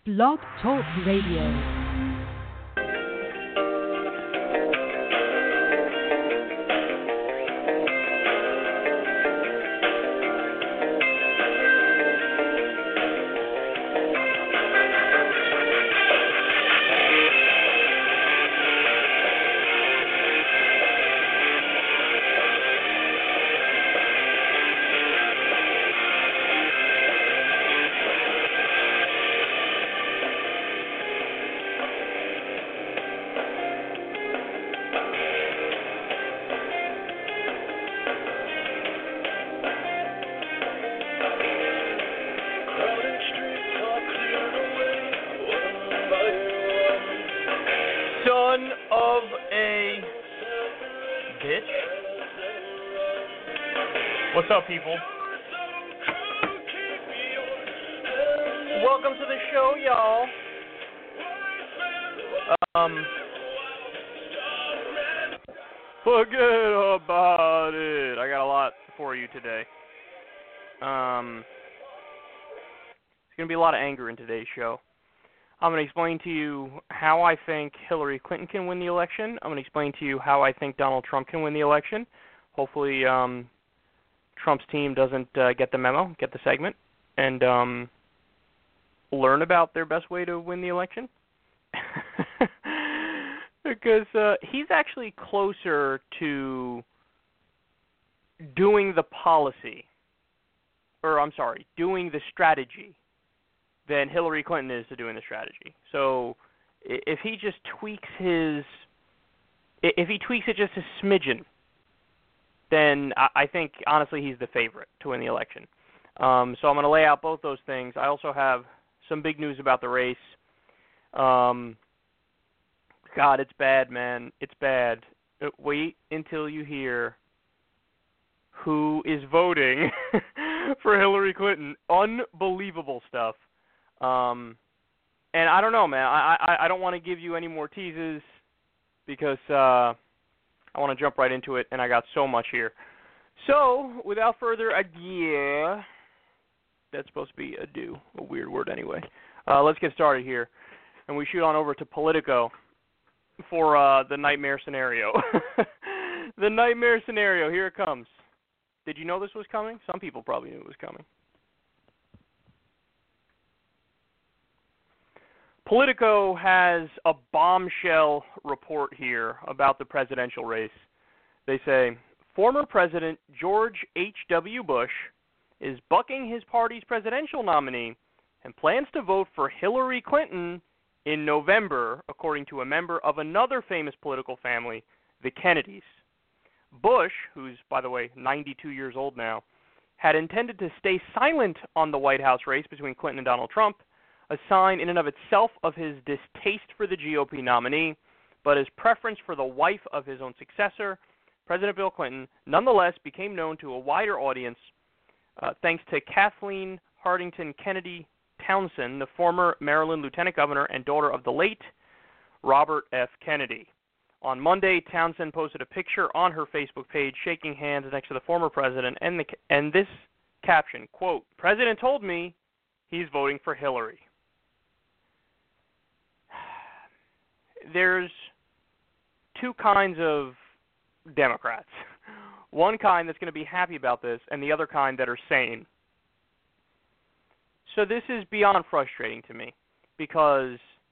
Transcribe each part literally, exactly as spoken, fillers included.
Blog Talk Radio. What's up, people? Welcome to the show, y'all. Um, forget about it. I got a lot for you today. Um, there's going to be a lot of anger in today's show. I'm going to explain to you how I think Hillary Clinton can win the election. I'm going to explain to you how I think Donald Trump can win the election. Hopefully, um... Trump's team doesn't uh, get the memo, get the segment, and um, learn about their best way to win the election. Because uh, he's actually closer to doing the policy, or I'm sorry, doing the strategy than Hillary Clinton is to doing the strategy. So if he just tweaks his, if he tweaks it just a smidgen, then I think, honestly, he's the favorite to win the election. Um, so I'm going to lay out both those things. I also have some big news about the race. Um, God, it's bad, man. It's bad. Wait until you hear who is voting for Hillary Clinton. Unbelievable stuff. Um, and I don't know, man. I, I, I don't want to give you any more teases because uh, – I want to jump right into it, and I got so much here. So, without further ado, that's supposed to be ado, a weird word anyway. Uh, let's get started here, and we shoot on over to Politico for uh, the nightmare scenario. The nightmare scenario, here it comes. Did you know this was coming? Some people probably knew it was coming. Politico has a bombshell report here about the presidential race. They say, former President George H W. Bush is bucking his party's presidential nominee and plans to vote for Hillary Clinton in November, according to a member of another famous political family, the Kennedys. Bush, who's, by the way, ninety-two years old now, had intended to stay silent on the White House race between Clinton and Donald Trump, a sign in and of itself of his distaste for the G O P nominee, but his preference for the wife of his own successor, President Bill Clinton, nonetheless became known to a wider audience uh, thanks to Kathleen Hardington Kennedy Townsend, the former Maryland lieutenant governor and daughter of the late Robert F. Kennedy. On Monday, Townsend posted a picture on her Facebook page shaking hands next to the former president and, the, and this caption, quote, "President told me he's voting for Hillary." There's two kinds of Democrats. One kind that's going to be happy about this, and the other kind that are sane. So this is beyond frustrating to me, because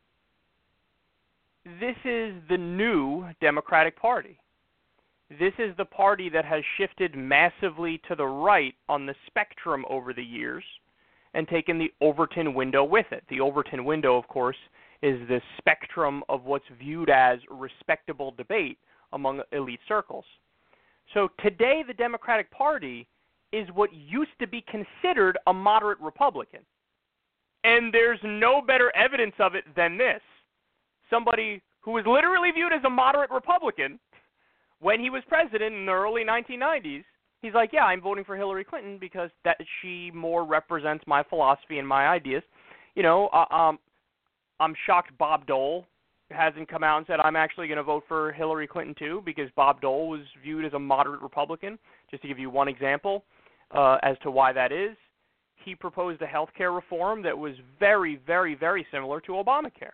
this is the new Democratic Party. This is the party that has shifted massively to the right on the spectrum over the years and taken the Overton window with it. The Overton window, of course, is the spectrum of what's viewed as respectable debate among elite circles. So today the Democratic Party is what used to be considered a moderate Republican. And there's no better evidence of it than this. Somebody who was literally viewed as a moderate Republican when he was president in the early nineteen nineties, he's like, yeah, I'm voting for Hillary Clinton because that she more represents my philosophy and my ideas. You know, uh, um, I'm shocked Bob Dole hasn't come out and said, I'm actually going to vote for Hillary Clinton too, because Bob Dole was viewed as a moderate Republican, just to give you one example uh, as to why that is. he proposed a health care reform that was very, very, very similar to Obamacare.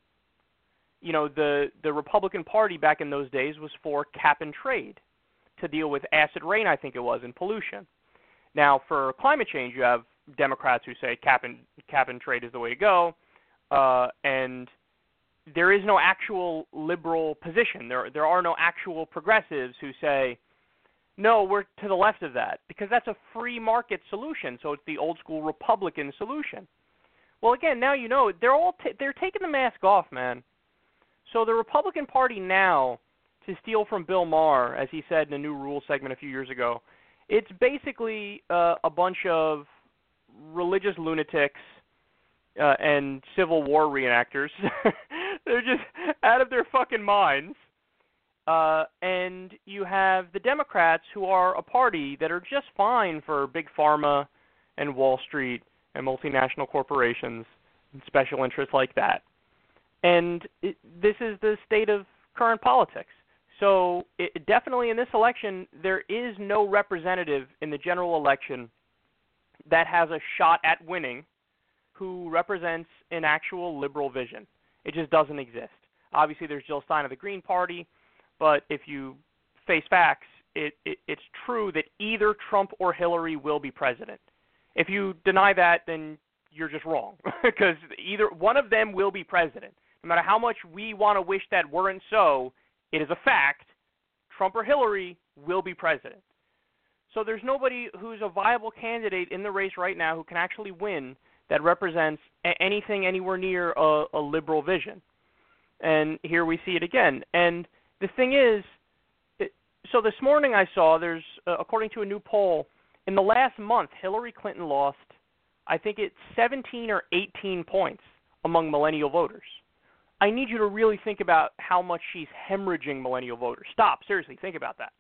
You know, the, the Republican Party back in those days was for cap and trade to deal with acid rain, I think it was, and pollution. Now, for climate change, you have Democrats who say cap and, cap and trade is the way to go, uh, and there is no actual liberal position. There, there are no actual progressives who say, no, we're to the left of that, because that's a free market solution, so it's the old school Republican solution. Well, again, now you know, they're all t- they're taking the mask off, man. So the Republican Party now, to steal from Bill Maher, as he said in a New Rules segment a few years ago, it's basically uh, a bunch of religious lunatics uh, and Civil War reenactors. They're just out of their fucking minds. Uh, and you have the Democrats, who are a party that are just fine for big pharma and Wall Street and multinational corporations and special interests like that. And it, this is the state of current politics. So it, definitely in this election, there is no representative in the general election that has a shot at winning who represents an actual liberal vision. It just doesn't exist. Obviously, there's Jill Stein of the Green Party, but if you face facts, it, it, it's true that either Trump or Hillary will be president. If you deny that, then you're just wrong, because either one of them will be president. No matter how much we want to wish that weren't so, it is a fact. Trump or Hillary will be president. So there's nobody who's a viable candidate in the race right now who can actually win that represents a- anything anywhere near a, a liberal vision. And here we see it again. And the thing is, it, so this morning I saw there's, uh, according to a new poll, in the last month, Hillary Clinton lost, I think it's seventeen or eighteen points among millennial voters. I need you to really think about how much she's hemorrhaging millennial voters. Stop. Seriously, think about that.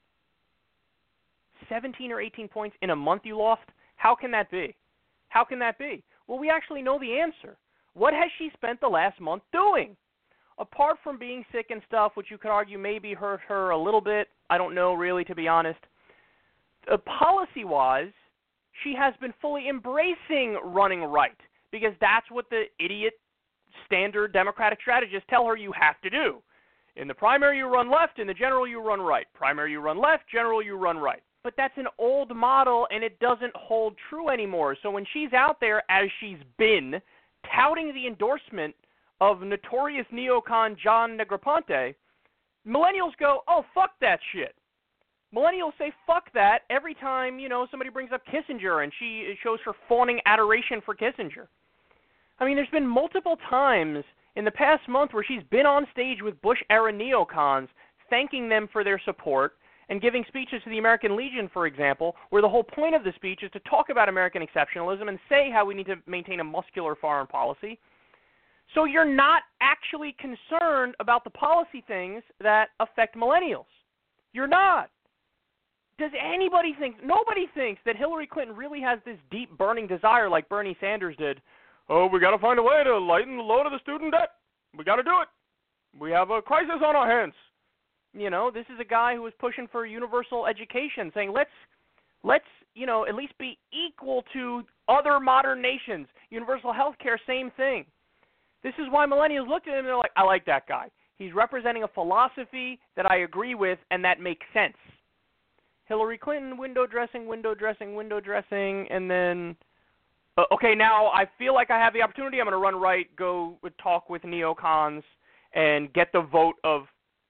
seventeen or eighteen points in a month you lost? How can that be? How can that be? Well, we actually know the answer. What has she spent the last month doing? Apart from being sick and stuff, which you could argue maybe hurt her a little bit, I don't know really, to be honest. Uh, policy-wise, she has been fully embracing running right, because that's what the idiot standard Democratic strategists tell her you have to do. In the primary, you run left. In the general, you run right. Primary, you run left. General, you run right. But that's an old model, and it doesn't hold true anymore. So when she's out there, as she's been, touting the endorsement of notorious neocon John Negroponte, millennials go, oh, fuck that shit. Millennials say fuck that every time, you know, somebody brings up Kissinger and she shows her fawning adoration for Kissinger. I mean, there's been multiple times in the past month where she's been on stage with Bush-era neocons, thanking them for their support, and giving speeches to the American Legion, for example, where the whole point of the speech is to talk about American exceptionalism and say how we need to maintain a muscular foreign policy. So you're not actually concerned about the policy things that affect millennials. You're not. Does anybody think, nobody thinks that Hillary Clinton really has this deep burning desire like Bernie Sanders did. Oh, we got to find a way to lighten the load of the student debt. We got to do it. We have a crisis on our hands. You know, this is a guy who was pushing for universal education, saying let's, let's, you know, at least be equal to other modern nations. Universal health care, same thing. This is why millennials looked at him and they're like, I like that guy. He's representing a philosophy that I agree with and that makes sense. Hillary Clinton, window dressing, window dressing, window dressing, and then, uh, okay, now I feel like I have the opportunity. I'm going to run right, go talk with neocons, and get the vote of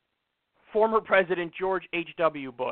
former President George H W. Bush.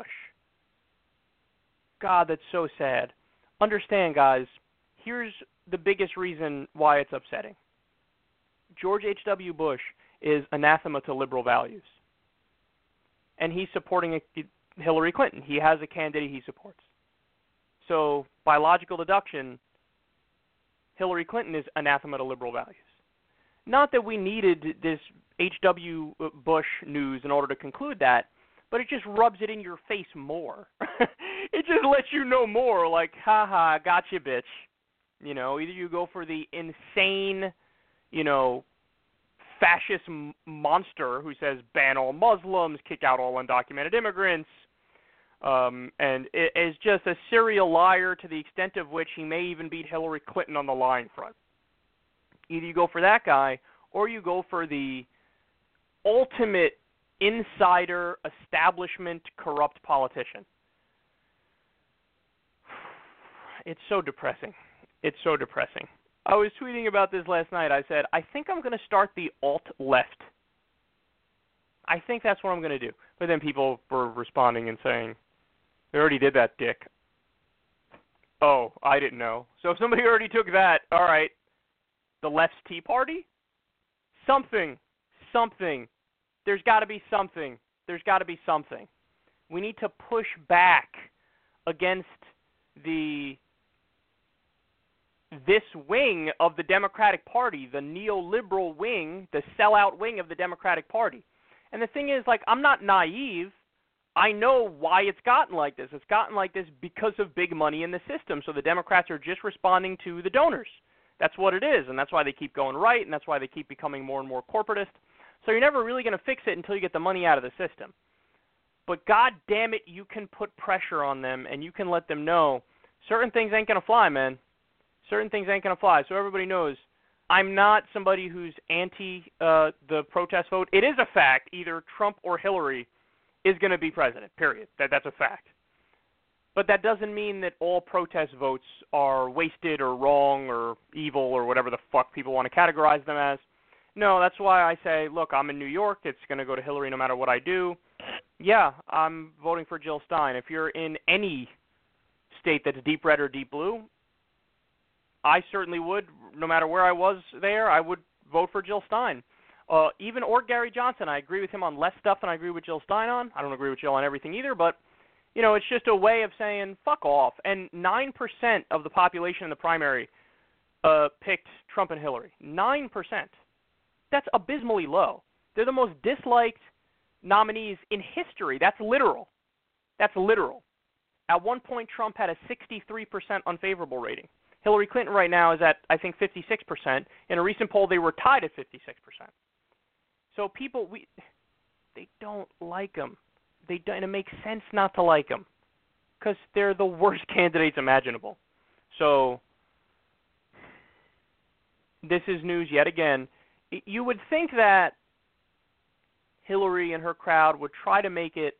God, that's so sad. Understand, guys, here's the biggest reason why it's upsetting. George H W. Bush is anathema to liberal values. And he's supporting a, Hillary Clinton. He has a candidate he supports. So, by logical deduction, Hillary Clinton is anathema to liberal values. Not that we needed this H W. Bush news in order to conclude that, but it just rubs it in your face more. It just lets you know more, like, haha, gotcha, bitch. You know, either you go for the insane, you know, fascist m- monster who says ban all Muslims, kick out all undocumented immigrants, Um, and it is just a serial liar to the extent of which he may even beat Hillary Clinton on the lying front. Either you go for that guy, or you go for the ultimate insider, establishment, corrupt politician. It's so depressing. It's so depressing. I was tweeting about this last night. I said, I think I'm going to start the alt-left. I think that's what I'm going to do. But then people were responding and saying, they already did that, dick. Oh, I didn't know. So if somebody already took that, all right, the left's Tea Party? Something. Something. There's got to be something. There's got to be something. We need to push back against the this wing of the Democratic Party, the neoliberal wing, the sellout wing of the Democratic Party. And the thing is, like, I'm not naive. I know why it's gotten like this. It's gotten like this because of big money in the system. So the Democrats are just responding to the donors. That's what it is, and that's why they keep going right, and that's why they keep becoming more and more corporatist. So you're never really going to fix it until you get the money out of the system. But God damn it, you can put pressure on them, and you can let them know certain things ain't going to fly, man. Certain things ain't going to fly. So everybody knows I'm not somebody who's anti uh, the protest vote. It is a fact. Either Trump or Hillary is going to be president, period. That That's a fact. But that doesn't mean that all protest votes are wasted or wrong or evil or whatever the fuck people want to categorize them as. No, that's why I say, look, I'm in New York. It's going to go to Hillary no matter what I do. Yeah, I'm voting for Jill Stein. If you're in any state that's deep red or deep blue, I certainly would, no matter where I was there, I would vote for Jill Stein. Uh, even or Gary Johnson, I agree with him on less stuff than I agree with Jill Stein on. I don't agree with Jill on everything either, but, you know, it's just a way of saying, fuck off. And nine percent of the population in the primary uh, picked Trump and Hillary. nine percent. That's abysmally low. They're the most disliked nominees in history. That's literal. That's literal. At one point, Trump had a sixty-three percent unfavorable rating. Hillary Clinton right now is at, I think, fifty-six percent. In a recent poll, they were tied at fifty-six percent. So people, we, they don't like them. They don't, and it makes sense not to like them because they're the worst candidates imaginable. So this is news yet again. You would think that Hillary and her crowd would try to make it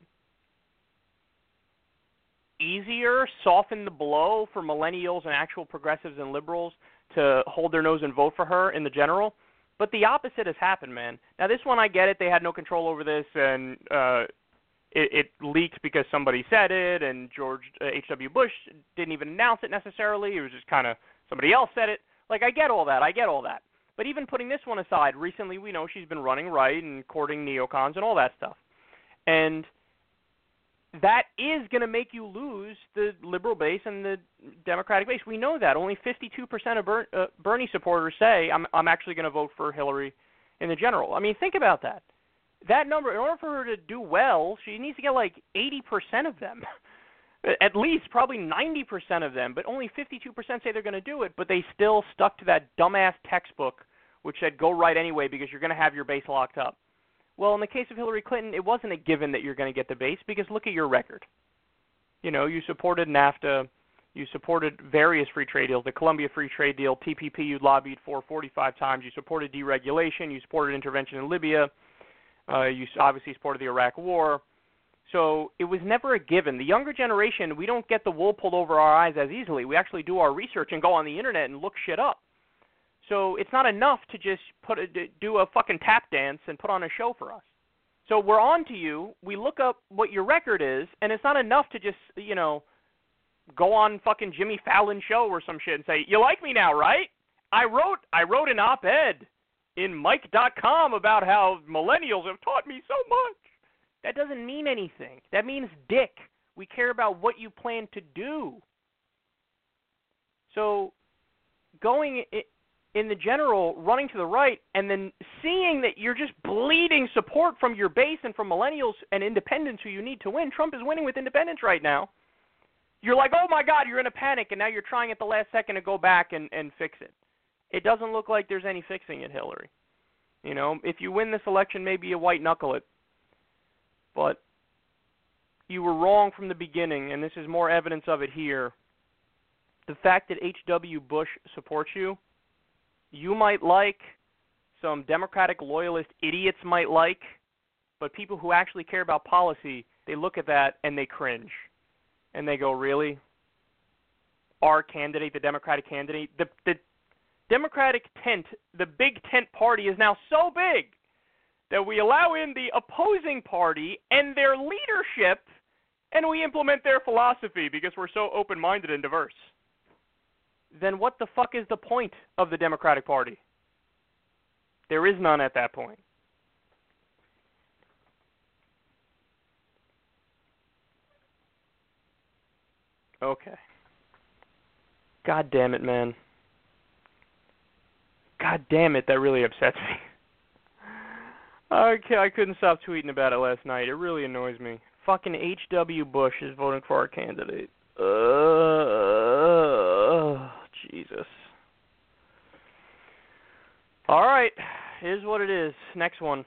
easier, soften the blow for millennials and actual progressives and liberals to hold their nose and vote for her in the general. But the opposite has happened, man. Now, this one, I get it. They had no control over this, and uh, it, it leaked because somebody said it, and George uh, H W Bush didn't even announce it necessarily. It was just kind of somebody else said it. Like, I get all that. I get all that. But even putting this one aside, recently we know she's been running right and courting neocons and all that stuff. And that is going to make you lose the liberal base and the Democratic base. We know that. Only fifty-two percent of Ber- uh, Bernie supporters say, I'm, I'm actually going to vote for Hillary in the general. I mean, think about that. That number, in order for her to do well, she needs to get like eighty percent of them. At least, probably ninety percent of them. But only fifty-two percent say they're going to do it, but they still stuck to that dumbass textbook which said go right anyway because you're going to have your base locked up. Well, in the case of Hillary Clinton, it wasn't a given that you're going to get the base because look at your record. You know, you supported NAFTA, you supported various free trade deals, the Colombia Free Trade Deal, T P P you lobbied for forty-five times, you supported deregulation, you supported intervention in Libya, uh, you obviously supported the Iraq War. So it was never a given. The younger generation, we don't get the wool pulled over our eyes as easily. We actually do our research and go on the internet and look shit up. So it's not enough to just put a, do a fucking tap dance and put on a show for us. So we're on to you. We look up what your record is, and it's not enough to just, you know, go on fucking Jimmy Fallon show or some shit and say, you like me now, right? I wrote I wrote an op-ed in Mike dot com about how millennials have taught me so much. That doesn't mean anything. That means dick. We care about what you plan to do. So going in the general, running to the right, and then seeing that you're just bleeding support from your base and from millennials and independents who you need to win. Trump is winning with independents right now. You're like, oh, my God, you're in a panic, and now you're trying at the last second to go back and, and fix it. It doesn't look like there's any fixing it, Hillary. You know, if you win this election, maybe you white-knuckle it. But you were wrong from the beginning, and this is more evidence of it here. The fact that H W. Bush supports you, you might like, some Democratic loyalist idiots might like, but people who actually care about policy, they look at that and they cringe. And they go, really? Our candidate, the Democratic candidate, the, the Democratic tent, the big tent party is now so big that we allow in the opposing party and their leadership, and we implement their philosophy because we're so open-minded and diverse. Then what the fuck is the point of the Democratic Party? There is none at that point. Okay. God damn it, man. God damn it, that really upsets me. Okay, I couldn't stop tweeting about it last night. It really annoys me. Fucking H W. Bush is voting for our candidate. Uh, Jesus. All right, here's what it is. Next one.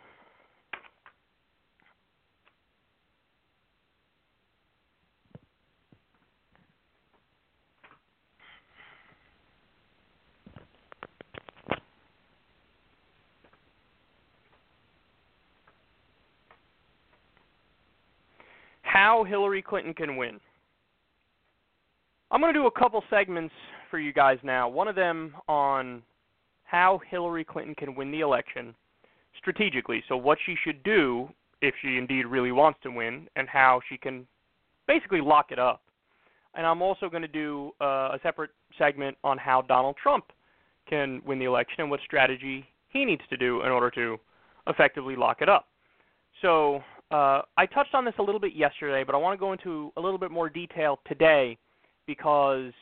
How Hillary Clinton can win. I'm going to do a couple segments for you guys now. One of them on how Hillary Clinton can win the election strategically. So what she should do if she indeed really wants to win, and how she can basically lock it up. And I'm also going to do uh, a separate segment on how Donald Trump can win the election and what strategy he needs to do in order to effectively lock it up. So uh, I touched on this a little bit yesterday, but I want to go into a little bit more detail today because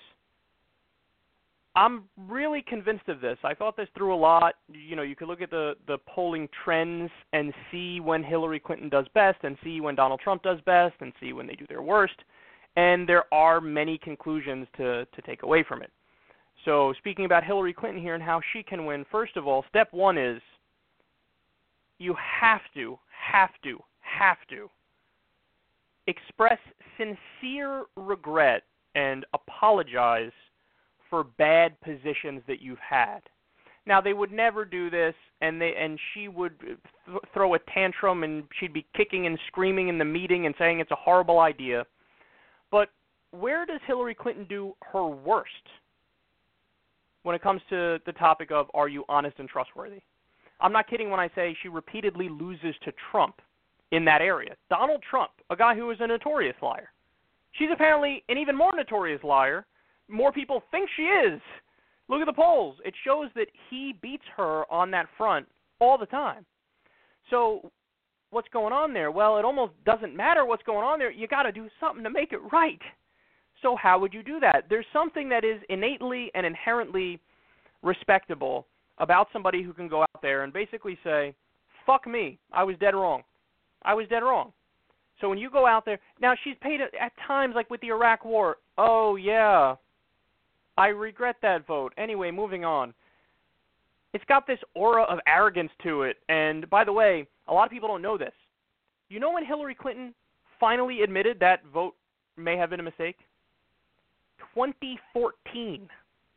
I'm really convinced of this. I thought this through a lot. You know, you could look at the, the polling trends and see when Hillary Clinton does best and see when Donald Trump does best and see when they do their worst. And there are many conclusions to, to take away from it. So speaking about Hillary Clinton here and how she can win, first of all, step one is you have to, have to, have to express sincere regret and apologize for bad positions that you've had. Now, they would never do this, and they and she would th- throw a tantrum, and she'd be kicking and screaming in the meeting and saying it's a horrible idea. But where does Hillary Clinton do her worst when it comes to the topic of are you honest and trustworthy? I'm not kidding when I say she repeatedly loses to Trump in that area. Donald Trump, a guy who is a notorious liar. She's apparently an even more notorious liar. More people think she is. Look at the polls. It shows that he beats her on that front all the time. So what's going on there? Well, it almost doesn't matter what's going on there. You got to do something to make it right. So how would you do that? There's something that is innately and inherently respectable about somebody who can go out there and basically say, fuck me, I was dead wrong. I was dead wrong. So when you go out there, now she's paid at times, like with the Iraq War, oh yeah, I regret that vote. Anyway, moving on. It's got this aura of arrogance to it. And by the way, a lot of people don't know this. You know when Hillary Clinton finally admitted that vote may have been a mistake? twenty fourteen.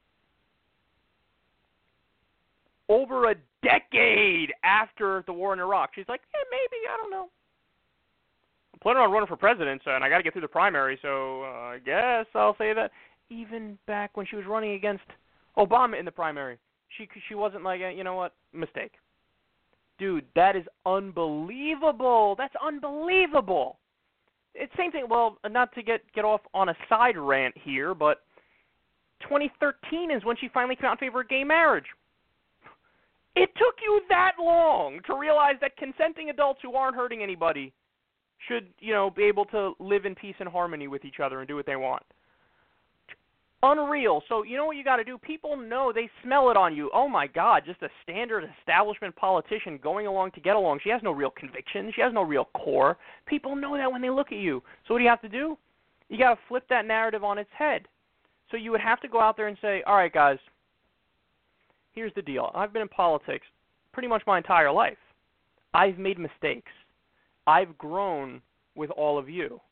Over a decade after the war in Iraq. She's like, eh, maybe, I don't know. I'm planning on running for president, so, and I got to get through the primary, so uh, I guess I'll say that. Even back when she was running against Obama in the primary, she she wasn't like, you know what, mistake. Dude, that is unbelievable. That's unbelievable. It's same thing, well, not to get, get off on a side rant here, but twenty thirteen is when she finally came out in favor of gay marriage. It took you that long to realize that consenting adults who aren't hurting anybody should, you know, be able to live in peace and harmony with each other and do what they want. Unreal. So you know what you got to do? People know, they smell it on you. Oh my God, just a standard establishment politician going along to get along. She has no real conviction. She has no real core. People know that when they look at you. So what do you have to do? You got to flip that narrative on its head. So you would have to go out there and say, all right, guys, here's the deal. I've been in politics pretty much my entire life. I've made mistakes. I've grown with all of you.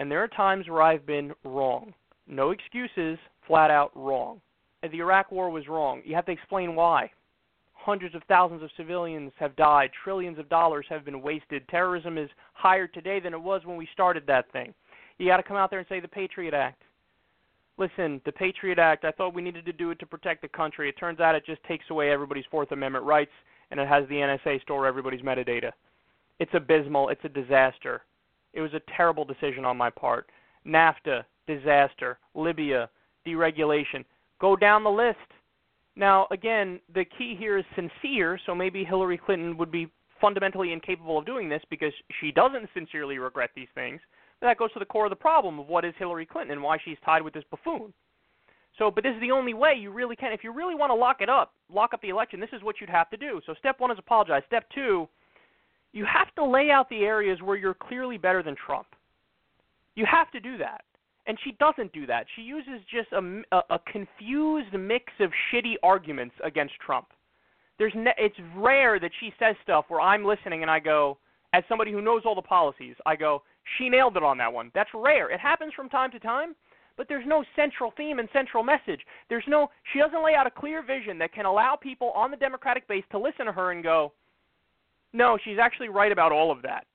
and there are times where I've been wrong. No excuses, flat out wrong. And the Iraq War was wrong. You have to explain why. Hundreds of thousands of civilians have died. Trillions of dollars have been wasted. Terrorism is higher today than it was when we started that thing. You got to come out there and say the Patriot Act. Listen, the Patriot Act, I thought we needed to do it to protect the country. It turns out it just takes away everybody's Fourth Amendment rights, and it has the N S A store everybody's metadata. It's abysmal. It's a disaster. It was a terrible decision on my part. NAFTA, disaster. Libya, deregulation. Go down the list. Now, again, the key here is sincere, so maybe Hillary Clinton would be fundamentally incapable of doing this because she doesn't sincerely regret these things. But that goes to the core of the problem of what is Hillary Clinton and why she's tied with this buffoon. So, but this is the only way you really can. If you really want to lock it up, lock up the election, this is what you'd have to do. So step one is apologize. Step two, you have to lay out the areas where you're clearly better than Trump. You have to do that. And she doesn't do that. She uses just a, a, a confused mix of shitty arguments against Trump. There's ne- it's rare that she says stuff where I'm listening and I go, as somebody who knows all the policies, I go, she nailed it on that one. That's rare. It happens from time to time, but there's no central theme and central message. There's no, she doesn't lay out a clear vision that can allow people on the Democratic base to listen to her and go, no, she's actually right about all of that.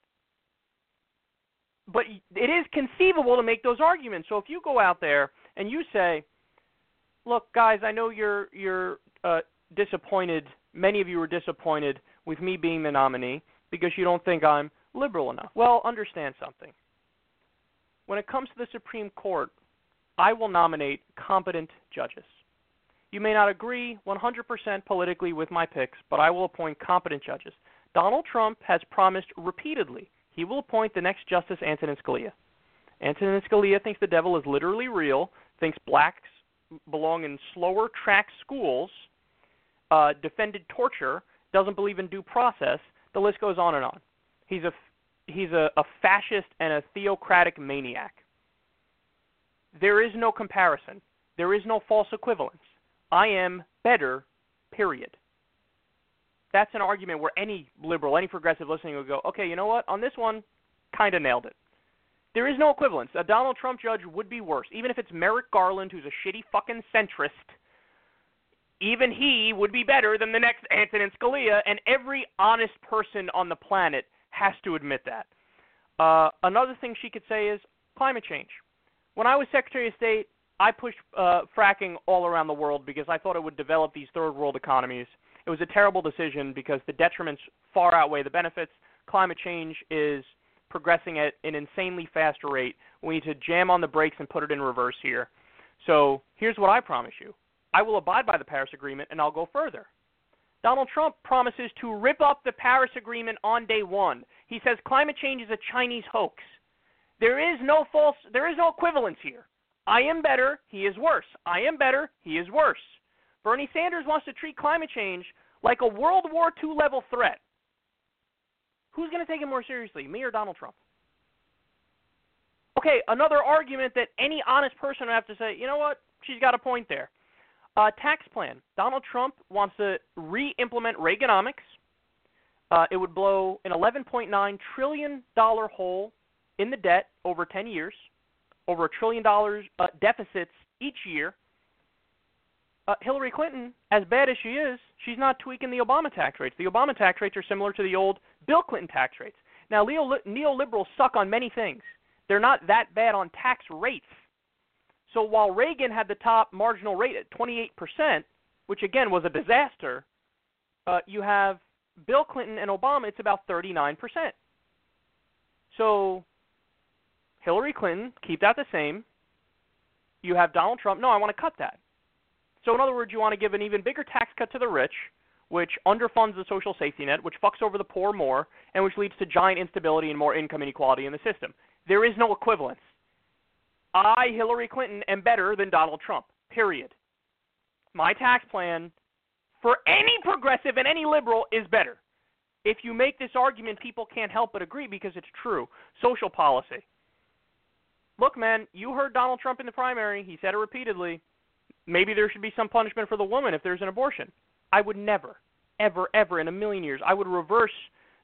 But it is conceivable to make those arguments. So if you go out there and you say, look, guys, I know you're you're uh, disappointed, many of you are disappointed with me being the nominee because you don't think I'm liberal enough. Well, understand something. When it comes to the Supreme Court, I will nominate competent judges. You may not agree one hundred percent politically with my picks, but I will appoint competent judges. Donald Trump has promised repeatedly he will appoint the next Justice Antonin Scalia. Antonin Scalia thinks the devil is literally real, thinks blacks belong in slower track schools, uh, defended torture, doesn't believe in due process. The list goes on and on. He's a, he's a, a fascist and a theocratic maniac. There is no comparison. There is no false equivalence. I am better, period. That's an argument where any liberal, any progressive listening would go, okay, you know what? On this one, kind of nailed it. There is no equivalence. A Donald Trump judge would be worse. Even if it's Merrick Garland, who's a shitty fucking centrist, even he would be better than the next Antonin Scalia, and every honest person on the planet has to admit that. Uh, another thing she could say is climate change. When I was Secretary of State, I pushed uh, fracking all around the world because I thought it would develop these third world economies. It was a terrible decision because the detriments far outweigh the benefits. Climate change is progressing at an insanely fast rate. We need to jam on the brakes and put it in reverse here. So here's what I promise you. I will abide by the Paris Agreement, and I'll go further. Donald Trump promises to rip up the Paris Agreement on day one. He says climate change is a Chinese hoax. There is no false, there is no equivalence here. I am better, he is worse. I am better, he is worse. Bernie Sanders wants to treat climate change like a World War Two level threat. Who's going to take it more seriously, me or Donald Trump? Okay, another argument that any honest person would have to say, you know what, she's got a point there. Uh, tax plan. Donald Trump wants to re-implement Reaganomics. Uh, it would blow an eleven point nine trillion dollars hole in the debt over ten years, over a trillion dollars uh, deficits each year. Uh, Hillary Clinton, as bad as she is, she's not tweaking the Obama tax rates. The Obama tax rates are similar to the old Bill Clinton tax rates. Now, neo- neoliberals suck on many things. They're not that bad on tax rates. So while Reagan had the top marginal rate at twenty-eight percent, which again was a disaster, uh, you have Bill Clinton and Obama, it's about thirty-nine percent. So Hillary Clinton, keep that the same. You have Donald Trump, no, I want to cut that. So in other words, you want to give an even bigger tax cut to the rich, which underfunds the social safety net, which fucks over the poor more, and which leads to giant instability and more income inequality in the system. There is no equivalence. I, Hillary Clinton, am better than Donald Trump, period. My tax plan for any progressive and any liberal is better. If you make this argument, people can't help but agree because it's true. Social policy. Look, man, you heard Donald Trump in the primary. He said it repeatedly. Maybe there should be some punishment for the woman if there's an abortion. I would never, ever, ever in a million years, I would reverse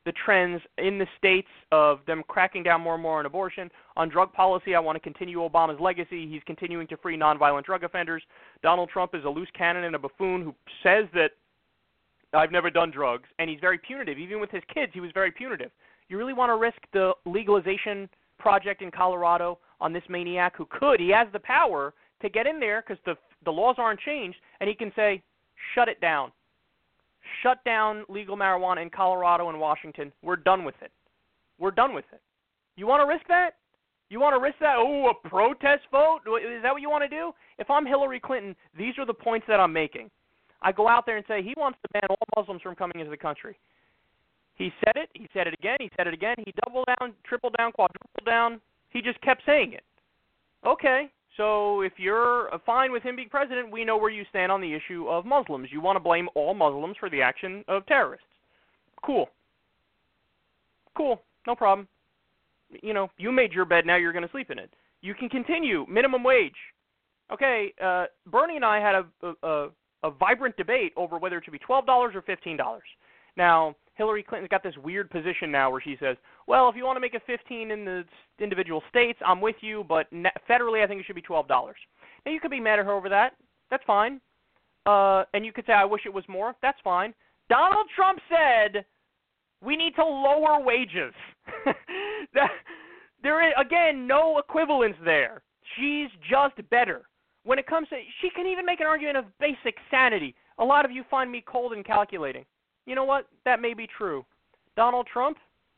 the trends in the states of them cracking down more and more on abortion. On drug policy, I want to continue Obama's legacy. He's continuing to free nonviolent drug offenders. Donald Trump is a loose cannon and a buffoon who says that I've never done drugs, and he's very punitive. Even with his kids, he was very punitive. You really want to risk the legalization project in Colorado on this maniac who could, he has the power to get in there because the the laws aren't changed, and he can say, shut it down. Shut down legal marijuana in Colorado and Washington. We're done with it. We're done with it. You want to risk that? You want to risk that? Oh, a protest vote? Is that what you want to do? If I'm Hillary Clinton, these are the points that I'm making. I go out there and say he wants to ban all Muslims from coming into the country. He said it. He said it again. He said it again. He doubled down, tripled down, quadrupled down. He just kept saying it. Okay, so if you're fine with him being president, we know where you stand on the issue of Muslims. You want to blame all Muslims for the action of terrorists. Cool. Cool. No problem. You know, you made your bed, now you're going to sleep in it. You can continue. Minimum wage. Okay, uh, Bernie and I had a, a, a vibrant debate over whether it should be twelve dollars or fifteen dollars. Now, Hillary Clinton's got this weird position now where she says, well, if you want to make it fifteen in the individual states, I'm with you, but federally I think it should be twelve dollars. Now, you could be mad at her over that. That's fine. Uh, and you could say, I wish it was more. That's fine. Donald Trump said we need to lower wages. that, there is, again, no equivalence there. She's just better. When it comes to, she can even make an argument of basic sanity. A lot of you find me cold and calculating. You know what? That may be true. Donald Trump?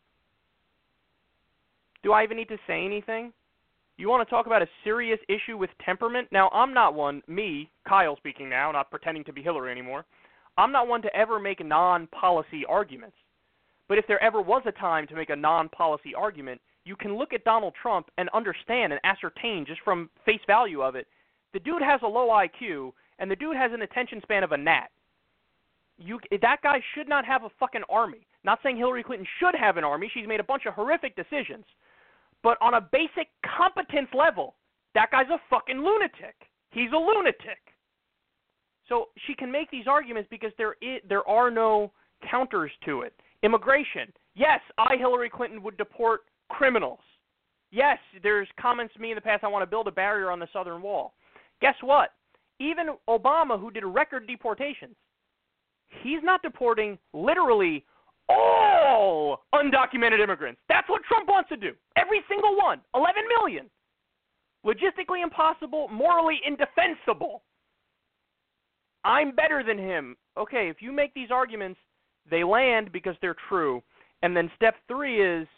Do I even need to say anything? You want to talk about a serious issue with temperament? Now, I'm not one, me, Kyle speaking now, not pretending to be Hillary anymore. I'm not one to ever make non-policy arguments. But if there ever was a time to make a non-policy argument, you can look at Donald Trump and understand and ascertain just from face value of it, the dude has a low I Q, and the dude has an attention span of a gnat. You, that guy should not have a fucking army. Not saying Hillary Clinton should have an army. She's made a bunch of horrific decisions. But on a basic competence level, that guy's a fucking lunatic. He's a lunatic. So she can make these arguments because there is, there are no counters to it. Immigration. Yes, I, Hillary Clinton, would deport criminals. Yes, there's comments to me in the past, I want to build a barrier on the southern wall. Guess what? Even Obama, who did record deportations, he's not deporting literally all undocumented immigrants. That's what Trump wants to do. Every single one. eleven million. Logistically impossible, morally indefensible. I'm better than him. Okay, if you make these arguments, they land because they're true. And then step three is,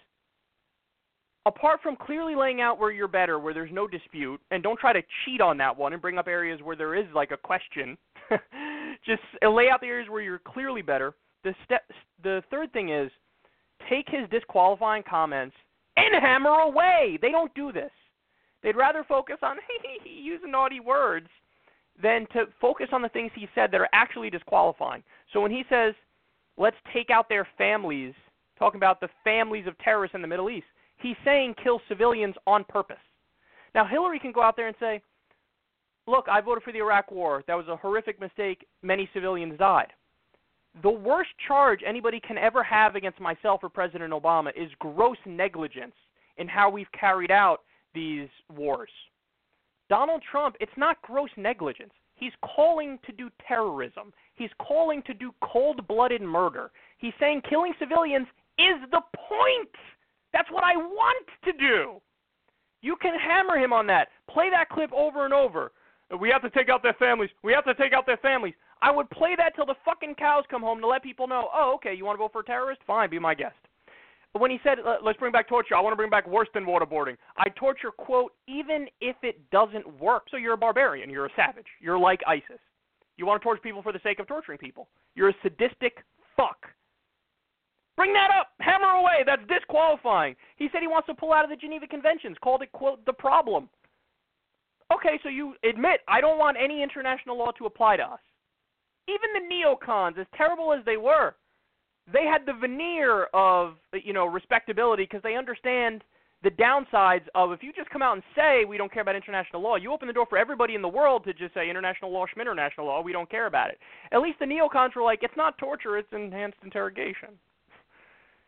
apart from clearly laying out where you're better, where there's no dispute, and don't try to cheat on that one and bring up areas where there is like a question. Just lay out the areas where you're clearly better. The step, the third thing is, take his disqualifying comments and hammer away. They don't do this. They'd rather focus on using naughty words than to focus on the things he said that are actually disqualifying. So when he says, let's take out their families, talking about the families of terrorists in the Middle East, he's saying kill civilians on purpose. Now, Hillary can go out there and say, look, I voted for the Iraq War. That was a horrific mistake. Many civilians died. The worst charge anybody can ever have against myself or President Obama is gross negligence in how we've carried out these wars. Donald Trump, it's not gross negligence. He's calling to do terrorism. He's calling to do cold-blooded murder. He's saying killing civilians is the point. That's what I want to do. You can hammer him on that. Play that clip over and over. We have to take out their families. We have to take out their families. I would play that till the fucking cows come home to let people know, oh, okay, you want to vote for a terrorist? Fine, be my guest. But when he said, let's bring back torture, I want to bring back worse than waterboarding. I torture, quote, even if it doesn't work. So you're a barbarian. You're a savage. You're like ISIS. You want to torture people for the sake of torturing people. You're a sadistic fuck. Bring that up. Hammer away. That's disqualifying. He said he wants to pull out of the Geneva Conventions, called it, quote, the problem. Okay, so you admit I don't want any international law to apply to us. Even the neocons, as terrible as they were, they had the veneer of, you know, respectability because they understand the downsides of if you just come out and say we don't care about international law, you open the door for everybody in the world to just say international law, schminternational law, we don't care about it. At least the neocons were like, it's not torture, it's enhanced interrogation.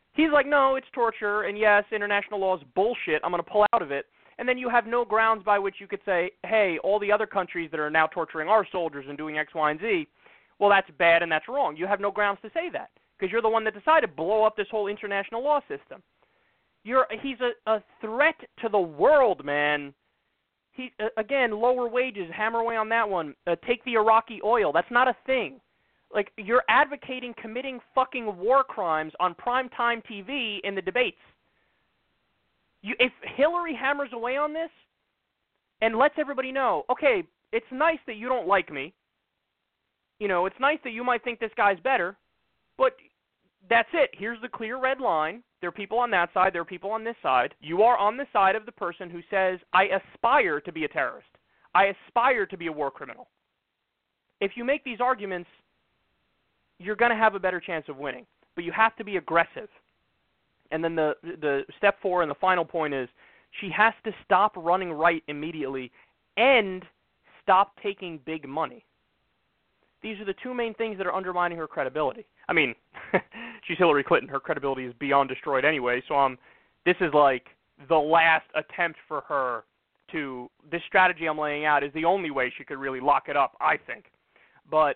He's like, no, it's torture, and yes, international law is bullshit. I'm going to pull out of it. And then you have no grounds by which you could say, hey, all the other countries that are now torturing our soldiers and doing X, Y, and Z, well, that's bad and that's wrong. You have no grounds to say that because you're the one that decided to blow up this whole international law system. You're he's a, a threat to the world, man. He uh, again, lower wages, hammer away on that one. Uh, take the Iraqi oil. That's not a thing. Like, you're advocating committing fucking war crimes on primetime T V in the debates. You, if Hillary hammers away on this and lets everybody know, okay, it's nice that you don't like me. You know, it's nice that you might think this guy's better, but that's it. Here's the clear red line. There are people on that side. There are people on this side. You are on the side of the person who says, I aspire to be a terrorist. I aspire to be a war criminal. If you make these arguments, you're going to have a better chance of winning, but you have to be aggressive. And then the the step four and the final point is she has to stop running right immediately and stop taking big money. These are the two main things that are undermining her credibility. I mean, she's Hillary Clinton. Her credibility is beyond destroyed anyway, so um, this is like the last attempt for her to, this strategy I'm laying out is the only way she could really lock it up, I think. But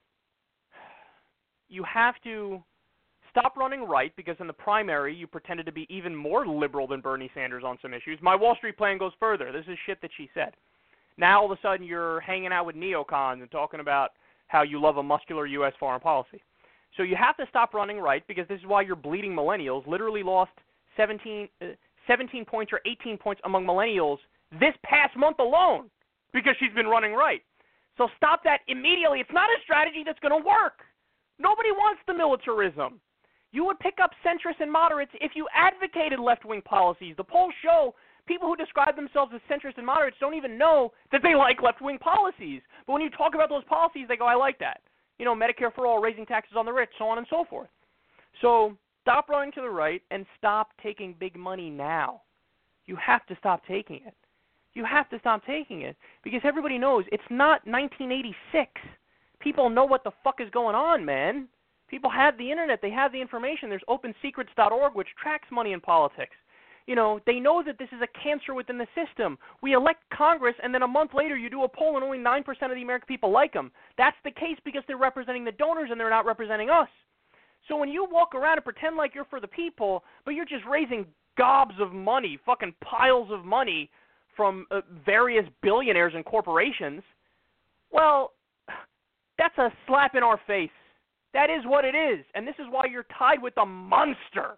you have to stop running right because in the primary you pretended to be even more liberal than Bernie Sanders on some issues. My Wall Street plan goes further. This is shit that she said. Now all of a sudden you're hanging out with neocons and talking about how you love a muscular U S foreign policy. So you have to stop running right because this is why your bleeding millennials literally lost seventeen, uh, seventeen points or eighteen points among millennials this past month alone because she's been running right. So stop that immediately. It's not a strategy that's going to work. Nobody wants the militarism. You would pick up centrists and moderates if you advocated left-wing policies. The polls show people who describe themselves as centrists and moderates don't even know that they like left-wing policies. But when you talk about those policies, they go, I like that. You know, Medicare for all, raising taxes on the rich, so on and so forth. So stop running to the right and stop taking big money now. You have to stop taking it. You have to stop taking it because everybody knows it's not nineteen eighty-six. People know what the fuck is going on, man. People have the internet. They have the information. There's open secrets dot org, which tracks money in politics. You know, they know that this is a cancer within the system. We elect Congress, and then a month later you do a poll, and only nine percent of the American people like them. That's the case because they're representing the donors, and they're not representing us. So when you walk around and pretend like you're for the people, but you're just raising gobs of money, fucking piles of money from uh, various billionaires and corporations, well, that's a slap in our face. That is what it is, and this is why you're tied with a monster.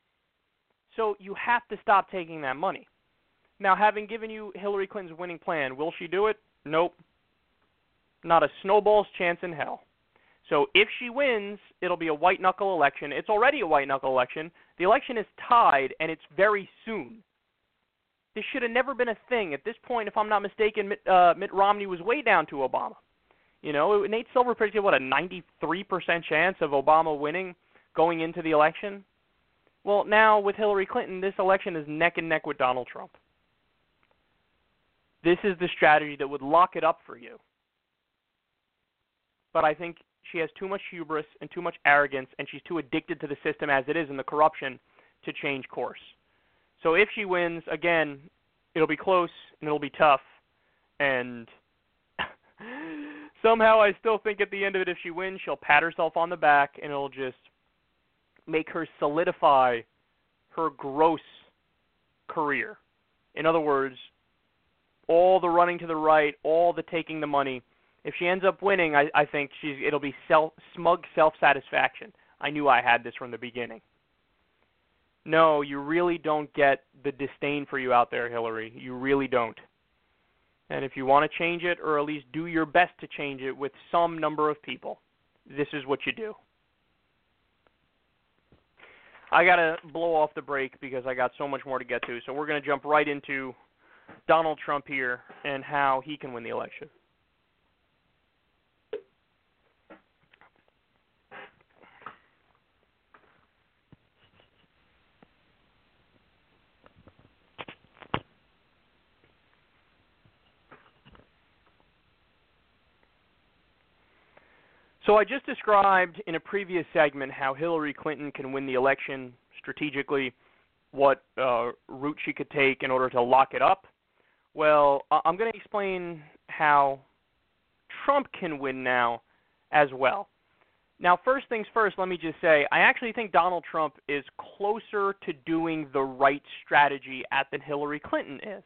So you have to stop taking that money. Now, having given you Hillary Clinton's winning plan, will she do it? Nope. Not a snowball's chance in hell. So if she wins, it'll be a white-knuckle election. It's already a white-knuckle election. The election is tied, and it's very soon. This should have never been a thing. At this point, if I'm not mistaken, Mitt, uh, Mitt Romney was way down to Obama. You know, Nate Silver predicted, what, a ninety-three percent chance of Obama winning going into the election? Well, now with Hillary Clinton, this election is neck and neck with Donald Trump. This is the strategy that would lock it up for you. But I think she has too much hubris and too much arrogance, and she's too addicted to the system as it is and the corruption to change course. So if she wins, again, it'll be close and it'll be tough. And somehow I still think at the end of it, if she wins, she'll pat herself on the back and it'll just make her solidify her gross career. In other words, all the running to the right, all the taking the money. If she ends up winning, I, I think she's it'll be self, smug self-satisfaction. I knew I had this from the beginning. No, you really don't get the disdain for you out there, Hillary. You really don't. And if you want to change it, or at least do your best to change it with some number of people, this is what you do. I got to blow off the break because I got so much more to get to. So we're going to jump right into Donald Trump here and how he can win the election. So I just described in a previous segment how Hillary Clinton can win the election strategically, what uh, route she could take in order to lock it up. Well, I'm going to explain how Trump can win now as well. Now, first things first, let me just say, I actually think Donald Trump is closer to doing the right strategy at than Hillary Clinton is.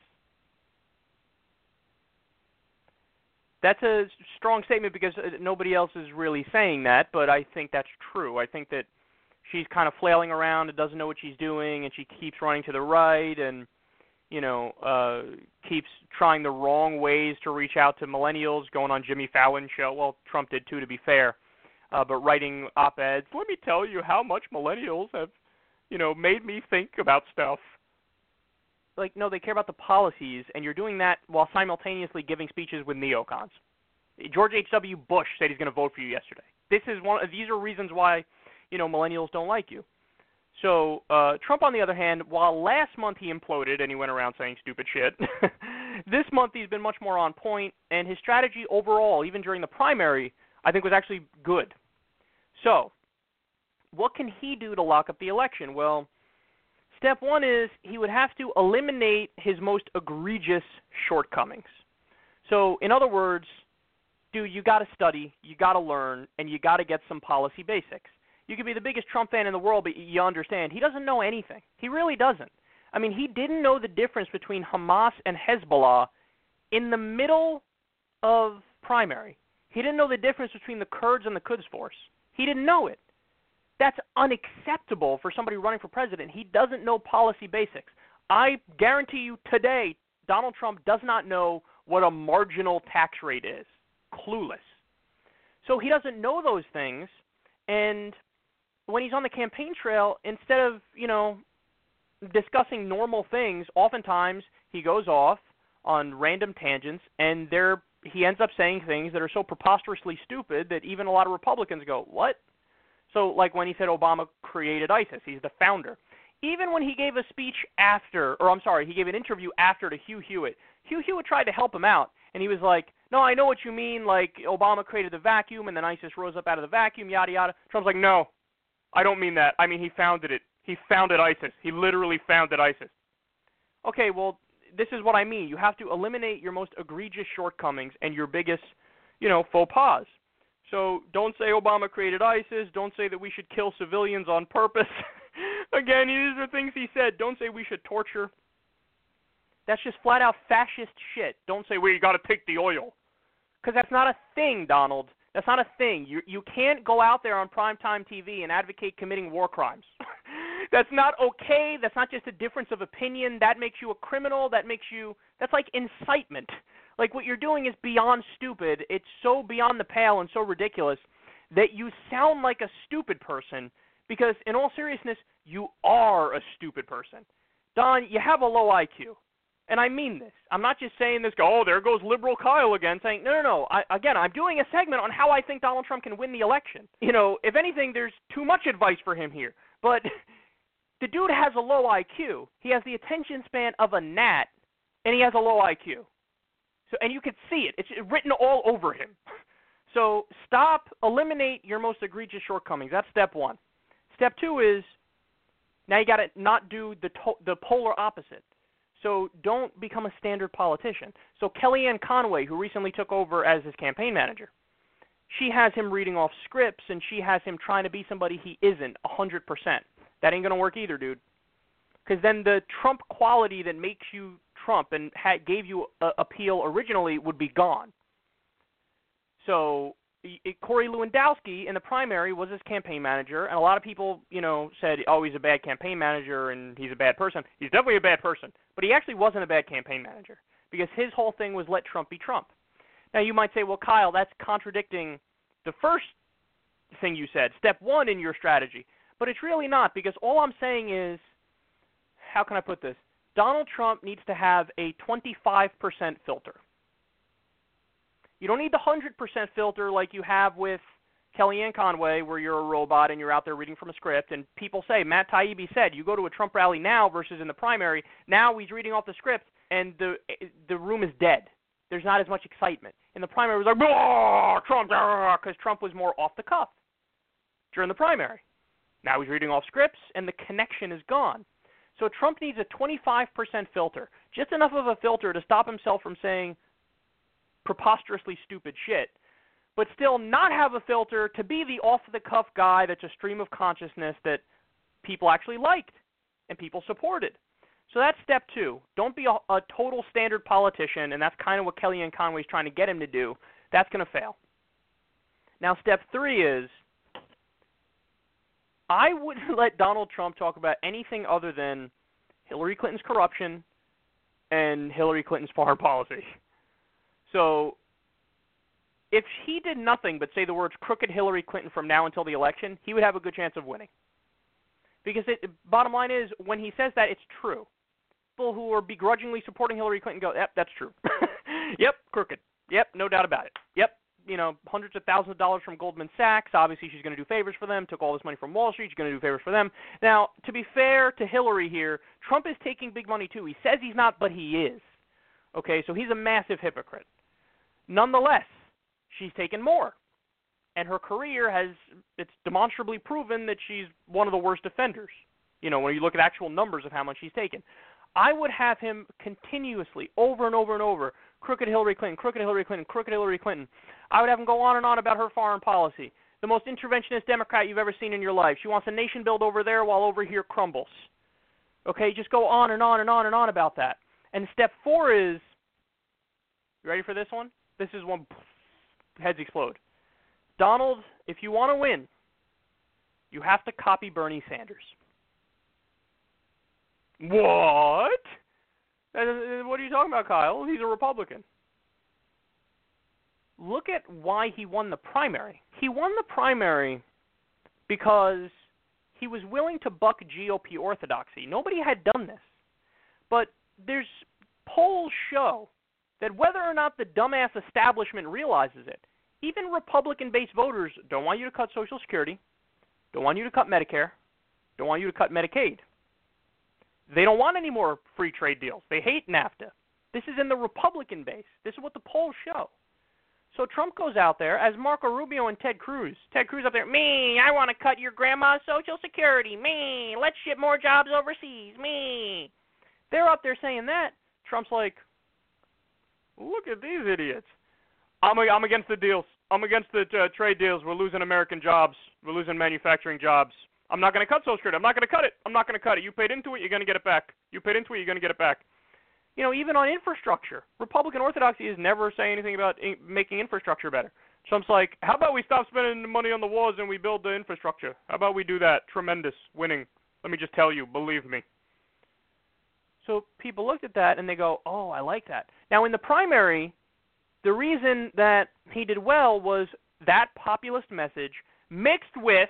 That's a strong statement because nobody else is really saying that, but I think that's true. I think that she's kind of flailing around and doesn't know what she's doing, and she keeps running to the right and, you know, uh, keeps trying the wrong ways to reach out to millennials, going on Jimmy Fallon's show. Well, Trump did too, to be fair, uh, but writing op-eds. Let me tell you how much millennials have, you know, made me think about stuff. Like, no, they care about the policies, and you're doing that while simultaneously giving speeches with neocons. George H W. Bush said he's going to vote for you yesterday. This is one. These are reasons why, you know, millennials don't like you. So uh, Trump, on the other hand, while last month he imploded and he went around saying stupid shit, this month he's been much more on point, and his strategy overall, even during the primary, I think was actually good. So what can he do to lock up the election? Well, step one is he would have to eliminate his most egregious shortcomings. So, in other words, dude, you got to study, you got to learn, and you got to get some policy basics. You could be the biggest Trump fan in the world, but you understand he doesn't know anything. He really doesn't. I mean, he didn't know the difference between Hamas and Hezbollah in the middle of primary. He didn't know the difference between the Kurds and the Quds Force. He didn't know it. That's unacceptable for somebody running for president. He doesn't know policy basics. I guarantee you today, Donald Trump does not know what a marginal tax rate is. Clueless. So he doesn't know those things, and when he's on the campaign trail, instead of, you know, discussing normal things, oftentimes he goes off on random tangents, and there he ends up saying things that are so preposterously stupid that even a lot of Republicans go, what? So, like when he said Obama created ISIS, he's the founder. Even when he gave a speech after, or I'm sorry, he gave an interview after to Hugh Hewitt, Hugh Hewitt tried to help him out, and he was like, no, I know what you mean, like Obama created the vacuum and then ISIS rose up out of the vacuum, yada, yada. Trump's like, no, I don't mean that. I mean, he founded it. He founded ISIS. He literally founded ISIS. Okay, well, this is what I mean. You have to eliminate your most egregious shortcomings and your biggest, you know, faux pas. So don't say Obama created ISIS. Don't say that we should kill civilians on purpose. Again, these are things he said. Don't say we should torture. That's just flat-out fascist shit. Don't say, well, you got to take the oil. Because that's not a thing, Donald. That's not a thing. You you can't go out there on primetime T V and advocate committing war crimes. That's not okay. That's not just a difference of opinion. That makes you a criminal. That makes you – that's like incitement. Like, what you're doing is beyond stupid. It's so beyond the pale and so ridiculous that you sound like a stupid person because, in all seriousness, you are a stupid person. Don, you have a low I Q. And I mean this. I'm not just saying this, oh, there goes liberal Kyle again, saying, no, no, no. I, again, I'm doing a segment on how I think Donald Trump can win the election. You know, if anything, there's too much advice for him here. But the dude has a low I Q. He has the attention span of a gnat, and he has a low I Q. So, and you can see it. It's written all over him. So stop, eliminate your most egregious shortcomings. That's step one. Step two is now you got to not do the to- the polar opposite. So don't become a standard politician. So Kellyanne Conway, who recently took over as his campaign manager, she has him reading off scripts, and she has him trying to be somebody he isn't one hundred percent. That ain't going to work either, dude. Because then the Trump quality that makes you Trump and ha- gave you a- appeal originally would be gone. So it, Corey Lewandowski in the primary was his campaign manager, and a lot of people, you know, said, oh, he's a bad campaign manager and he's a bad person. He's definitely a bad person, but he actually wasn't a bad campaign manager because his whole thing was let Trump be Trump. Now, you might say, well, Kyle, that's contradicting the first thing you said, step one in your strategy, but it's really not because all I'm saying is, how can I put this? Donald Trump needs to have a twenty-five percent filter. You don't need the one hundred percent filter like you have with Kellyanne Conway where you're a robot and you're out there reading from a script. And people say, Matt Taibbi said, you go to a Trump rally now versus in the primary. Now he's reading off the script and the the room is dead. There's not as much excitement. In the primary, it was like, Trump, because Trump was more off the cuff during the primary. Now he's reading off scripts, and the connection is gone. So Trump needs a twenty-five percent filter, just enough of a filter to stop himself from saying preposterously stupid shit, but still not have a filter to be the off-the-cuff guy that's a stream of consciousness that people actually liked and people supported. So that's step two. Don't be a, a total standard politician, and that's kind of what Kellyanne Conway's trying to get him to do. That's going to fail. Now, step three is I wouldn't let Donald Trump talk about anything other than Hillary Clinton's corruption and Hillary Clinton's foreign policy. So if he did nothing but say the words crooked Hillary Clinton from now until the election, he would have a good chance of winning. Because it, bottom line is, when he says that, it's true. People who are begrudgingly supporting Hillary Clinton go, yep, that's true. Yep, crooked. Yep, no doubt about it. Yep, you know, hundreds of thousands of dollars from Goldman Sachs. Obviously, she's going to do favors for them. Took all this money from Wall Street. She's going to do favors for them. Now, to be fair to Hillary here, Trump is taking big money too. He says he's not, but he is. Okay, so he's a massive hypocrite. Nonetheless, she's taken more. And her career has, it's demonstrably proven that she's one of the worst offenders. You know, when you look at actual numbers of how much she's taken. I would have him continuously, over and over and over, crooked Hillary Clinton, crooked Hillary Clinton, crooked Hillary Clinton. I would have him go on and on about her foreign policy. The most interventionist Democrat you've ever seen in your life. She wants a nation build over there while over here crumbles. Okay, just go on and on and on and on about that. And step four is, you ready for this one? This is one, heads explode. Donald, if you want to win, you have to copy Bernie Sanders. What? What are you talking about, Kyle? He's a Republican. Look at why he won the primary. He won the primary because he was willing to buck G O P orthodoxy. Nobody had done this. But there's polls show that whether or not the dumbass establishment realizes it, even Republican-based voters don't want you to cut Social Security, don't want you to cut Medicare, don't want you to cut Medicaid. They don't want any more free trade deals. They hate NAFTA. This is in the Republican base. This is what the polls show. So Trump goes out there as Marco Rubio and Ted Cruz. Ted Cruz up there, me, I want to cut your grandma's Social Security. Me, let's ship more jobs overseas. Me. They're up there saying that. Trump's like, look at these idiots. I'm, I'm against the deals. I'm against the uh, trade deals. We're losing American jobs. We're losing manufacturing jobs. I'm not going to cut Social Security. I'm not going to cut it. I'm not going to cut it. You paid into it, you're going to get it back. You paid into it, you're going to get it back. You know, even on infrastructure, Republican orthodoxy is never saying anything about in- making infrastructure better. Trump's like, how about we stop spending the money on the wars and we build the infrastructure? How about we do that? Tremendous. Winning. Let me just tell you. Believe me. So people looked at that and they go, oh, I like that. Now, in the primary, the reason that he did well was that populist message mixed with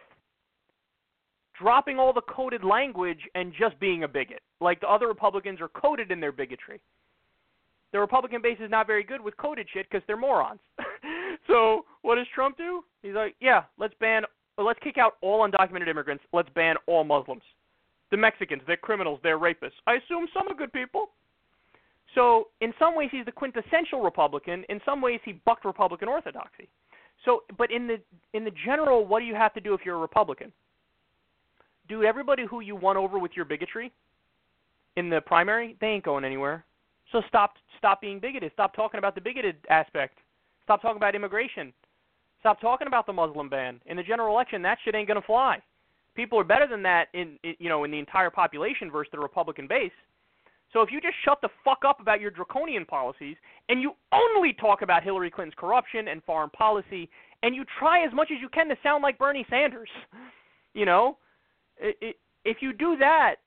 dropping all the coded language and just being a bigot. Like the other Republicans are coded in their bigotry. The Republican base is not very good with coded shit because they're morons. So what does Trump do? He's like, yeah, let's ban, let's kick out all undocumented immigrants. Let's ban all Muslims. The Mexicans, they're criminals, they're rapists. I assume some are good people. So in some ways he's the quintessential Republican. In some ways he bucked Republican orthodoxy. So, but in the in the general, what do you have to do if you're a Republican? Dude, everybody who you won over with your bigotry in the primary, they ain't going anywhere. So stop stop being bigoted. Stop talking about the bigoted aspect. Stop talking about immigration. Stop talking about the Muslim ban. In the general election, that shit ain't going to fly. People are better than that in, in you know in the entire population versus the Republican base. So if you just shut the fuck up about your draconian policies and you only talk about Hillary Clinton's corruption and foreign policy and you try as much as you can to sound like Bernie Sanders, you know, It, it, if you do that,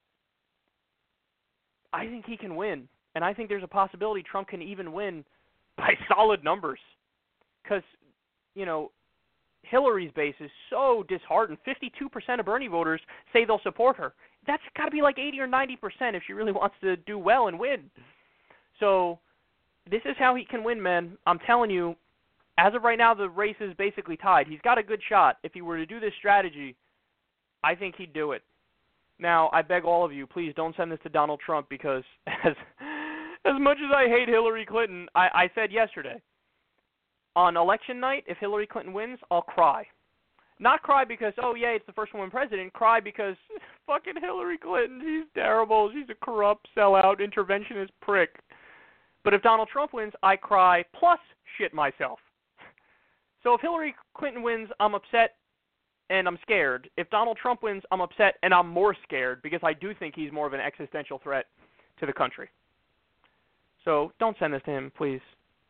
I think he can win. And I think there's a possibility Trump can even win by solid numbers. Because, you know, Hillary's base is so disheartened. fifty-two percent of Bernie voters say they'll support her. That's got to be like eighty or ninety percent if she really wants to do well and win. So this is how he can win, man. I'm telling you, as of right now, the race is basically tied. He's got a good shot. If he were to do this strategy, I think he'd do it. Now, I beg all of you, please don't send this to Donald Trump because as as much as I hate Hillary Clinton, I, I said yesterday, on election night, if Hillary Clinton wins, I'll cry. Not cry because, oh, yay, it's the first woman president. Cry because fucking Hillary Clinton, she's terrible. She's a corrupt, sellout, interventionist prick. But if Donald Trump wins, I cry plus shit myself. So if Hillary Clinton wins, I'm upset and I'm scared. If Donald Trump wins, I'm upset and I'm more scared because I do think he's more of an existential threat to the country. So don't send this to him, please.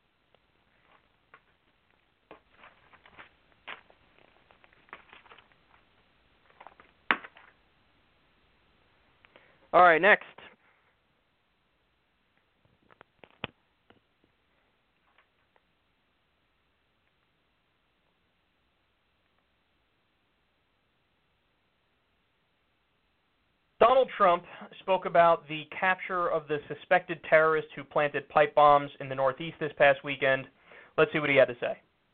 All right, next. Donald Trump spoke about the capture of the suspected terrorist who planted pipe bombs in the Northeast this past weekend. Let's see what he had to say.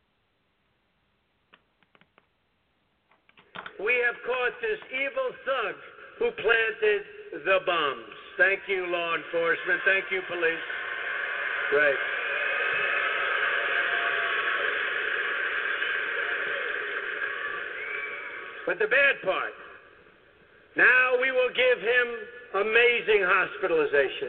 We have caught this evil thug who planted the bombs. Thank you, law enforcement. Thank you, police. Great. But the bad part, now we will give him amazing hospitalization.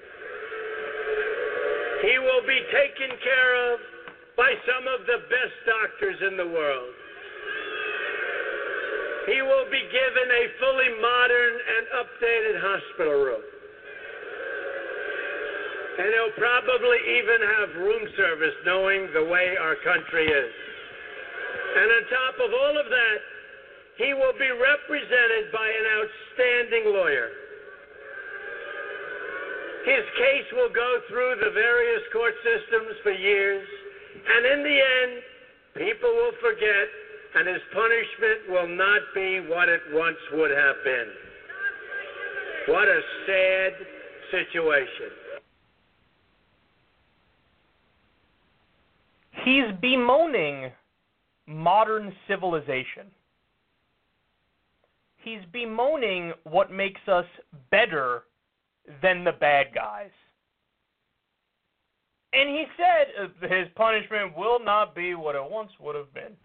He will be taken care of by some of the best doctors in the world. He will be given a fully modern and updated hospital room. And he'll probably even have room service, knowing the way our country is. And on top of all of that, he will be represented by an outstanding lawyer. His case will go through the various court systems for years, and in the end, people will forget, and his punishment will not be what it once would have been. What a sad situation. He's bemoaning modern civilization. He's bemoaning what makes us better than the bad guys. And he said uh, his punishment will not be what it once would have been.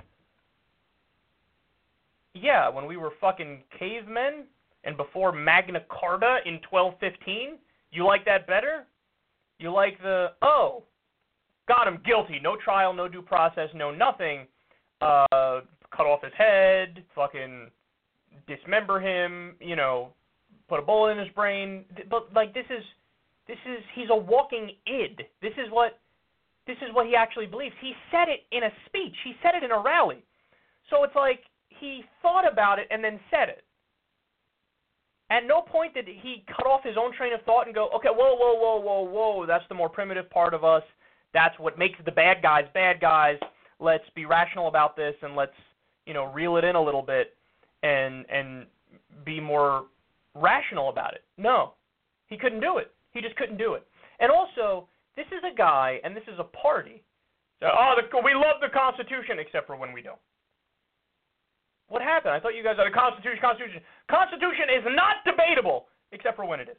Yeah, when we were fucking cavemen and before Magna Carta in twelve fifteen, you like that better? You like the, oh, got him guilty, no trial, no due process, no nothing, uh, cut off his head, fucking dismember him, you know, put a bullet in his brain. But like this is, this is, he's a walking id. This is what, this is what he actually believes. He said it in a speech. He said it in a rally. So it's like he thought about it and then said it. At no point did he cut off his own train of thought and go, okay, whoa, whoa, whoa, whoa, whoa, that's the more primitive part of us. That's what makes the bad guys bad guys. Let's be rational about this and let's, you know, reel it in a little bit and and be more rational about it. No, he couldn't do it. He just couldn't do it. And also, this is a guy and this is a party. So, oh, the, we love the Constitution, except for when we don't. What happened? I thought you guys had a Constitution, Constitution. Constitution is not debatable, except for when it is.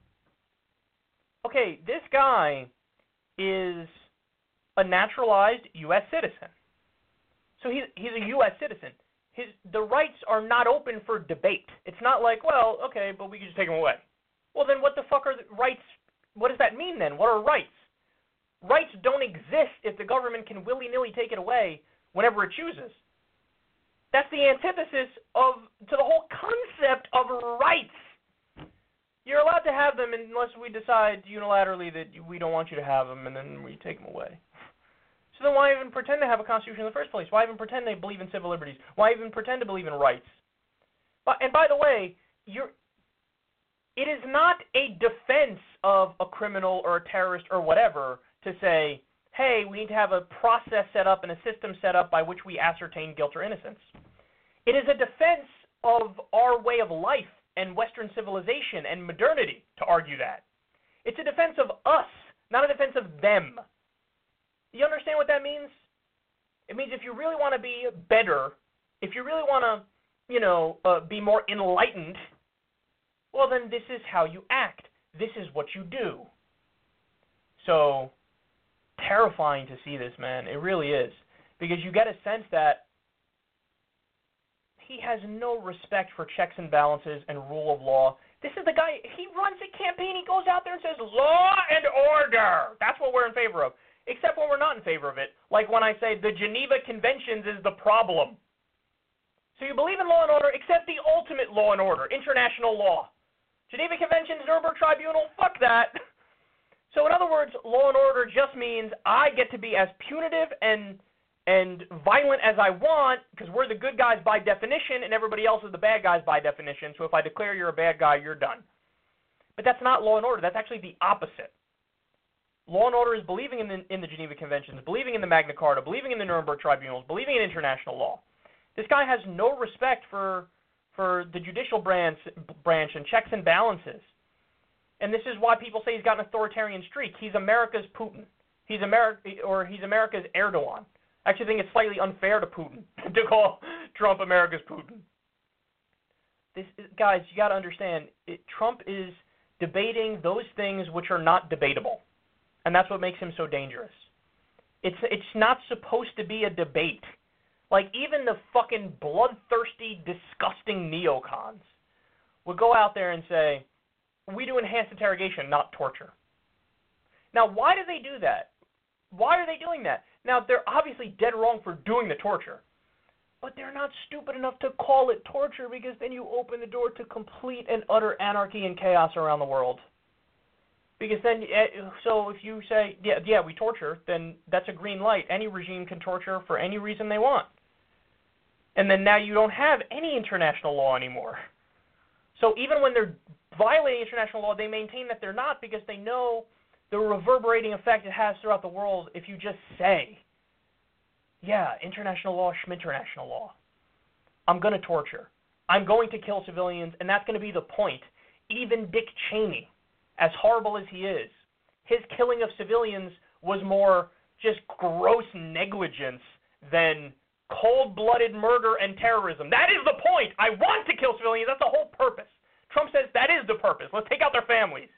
Okay, this guy is a naturalized U S citizen. So he's, he's a U S citizen. His, the rights are not open for debate. It's not like, well, okay, but we can just take them away. Well, then what the fuck are the rights? What does that mean then? What are rights? Rights don't exist if the government can willy-nilly take it away whenever it chooses. That's the antithesis of to the whole concept of rights. You're allowed to have them unless we decide unilaterally that we don't want you to have them, and then we take them away. So then why even pretend to have a constitution in the first place? Why even pretend they believe in civil liberties? Why even pretend to believe in rights? But, and by the way, you're, it is not a defense of a criminal or a terrorist or whatever to say, hey, we need to have a process set up and a system set up by which we ascertain guilt or innocence. It is a defense of our way of life and Western civilization and modernity to argue that. It's a defense of us, not a defense of them. You understand what that means? It means if you really want to be better, if you really want to, you know, uh, be more enlightened, well, then this is how you act. This is what you do. So terrifying to see this, man. It really is. Because you get a sense that he has no respect for checks and balances and rule of law. This is the guy, he runs a campaign, he goes out there and says, law and order. That's what we're in favor of. Except when we're not in favor of it. Like when I say the Geneva Conventions is the problem. So you believe in law and order, except the ultimate law and order, international law. Geneva Conventions, Nuremberg Tribunal, fuck that. So in other words, law and order just means I get to be as punitive and and violent as I want, because we're the good guys by definition, and everybody else is the bad guys by definition. So if I declare you're a bad guy, you're done. But that's not law and order. That's actually the opposite. Law and order is believing in the, in the Geneva Conventions, believing in the Magna Carta, believing in the Nuremberg Tribunals, believing in international law. This guy has no respect for for the judicial branch, branch and checks and balances. And this is why people say he's got an authoritarian streak. He's America's Putin. He's America, or he's America's Erdogan. I actually think it's slightly unfair to Putin to call Trump America's Putin. This, guys, you got to understand, it, Trump is debating those things which are not debatable, and that's what makes him so dangerous. It's it's not supposed to be a debate. Like, even the fucking bloodthirsty, disgusting neocons would go out there and say, we do enhanced interrogation, not torture. Now, why do they do that? Why are they doing that? Now, they're obviously dead wrong for doing the torture, but they're not stupid enough to call it torture, because then you open the door to complete and utter anarchy and chaos around the world. Because then, so if you say, yeah, yeah, we torture, then that's a green light. Any regime can torture for any reason they want. And then now you don't have any international law anymore. So even when they're violating international law, they maintain that they're not, because they know the reverberating effect it has throughout the world if you just say, yeah, international law, schminternational law. I'm going to torture. I'm going to kill civilians, and that's going to be the point. Even Dick Cheney, as horrible as he is, his killing of civilians was more just gross negligence than cold-blooded murder and terrorism. That is the point. I want to kill civilians. That's the whole purpose. Trump says that is the purpose. Let's take out their families.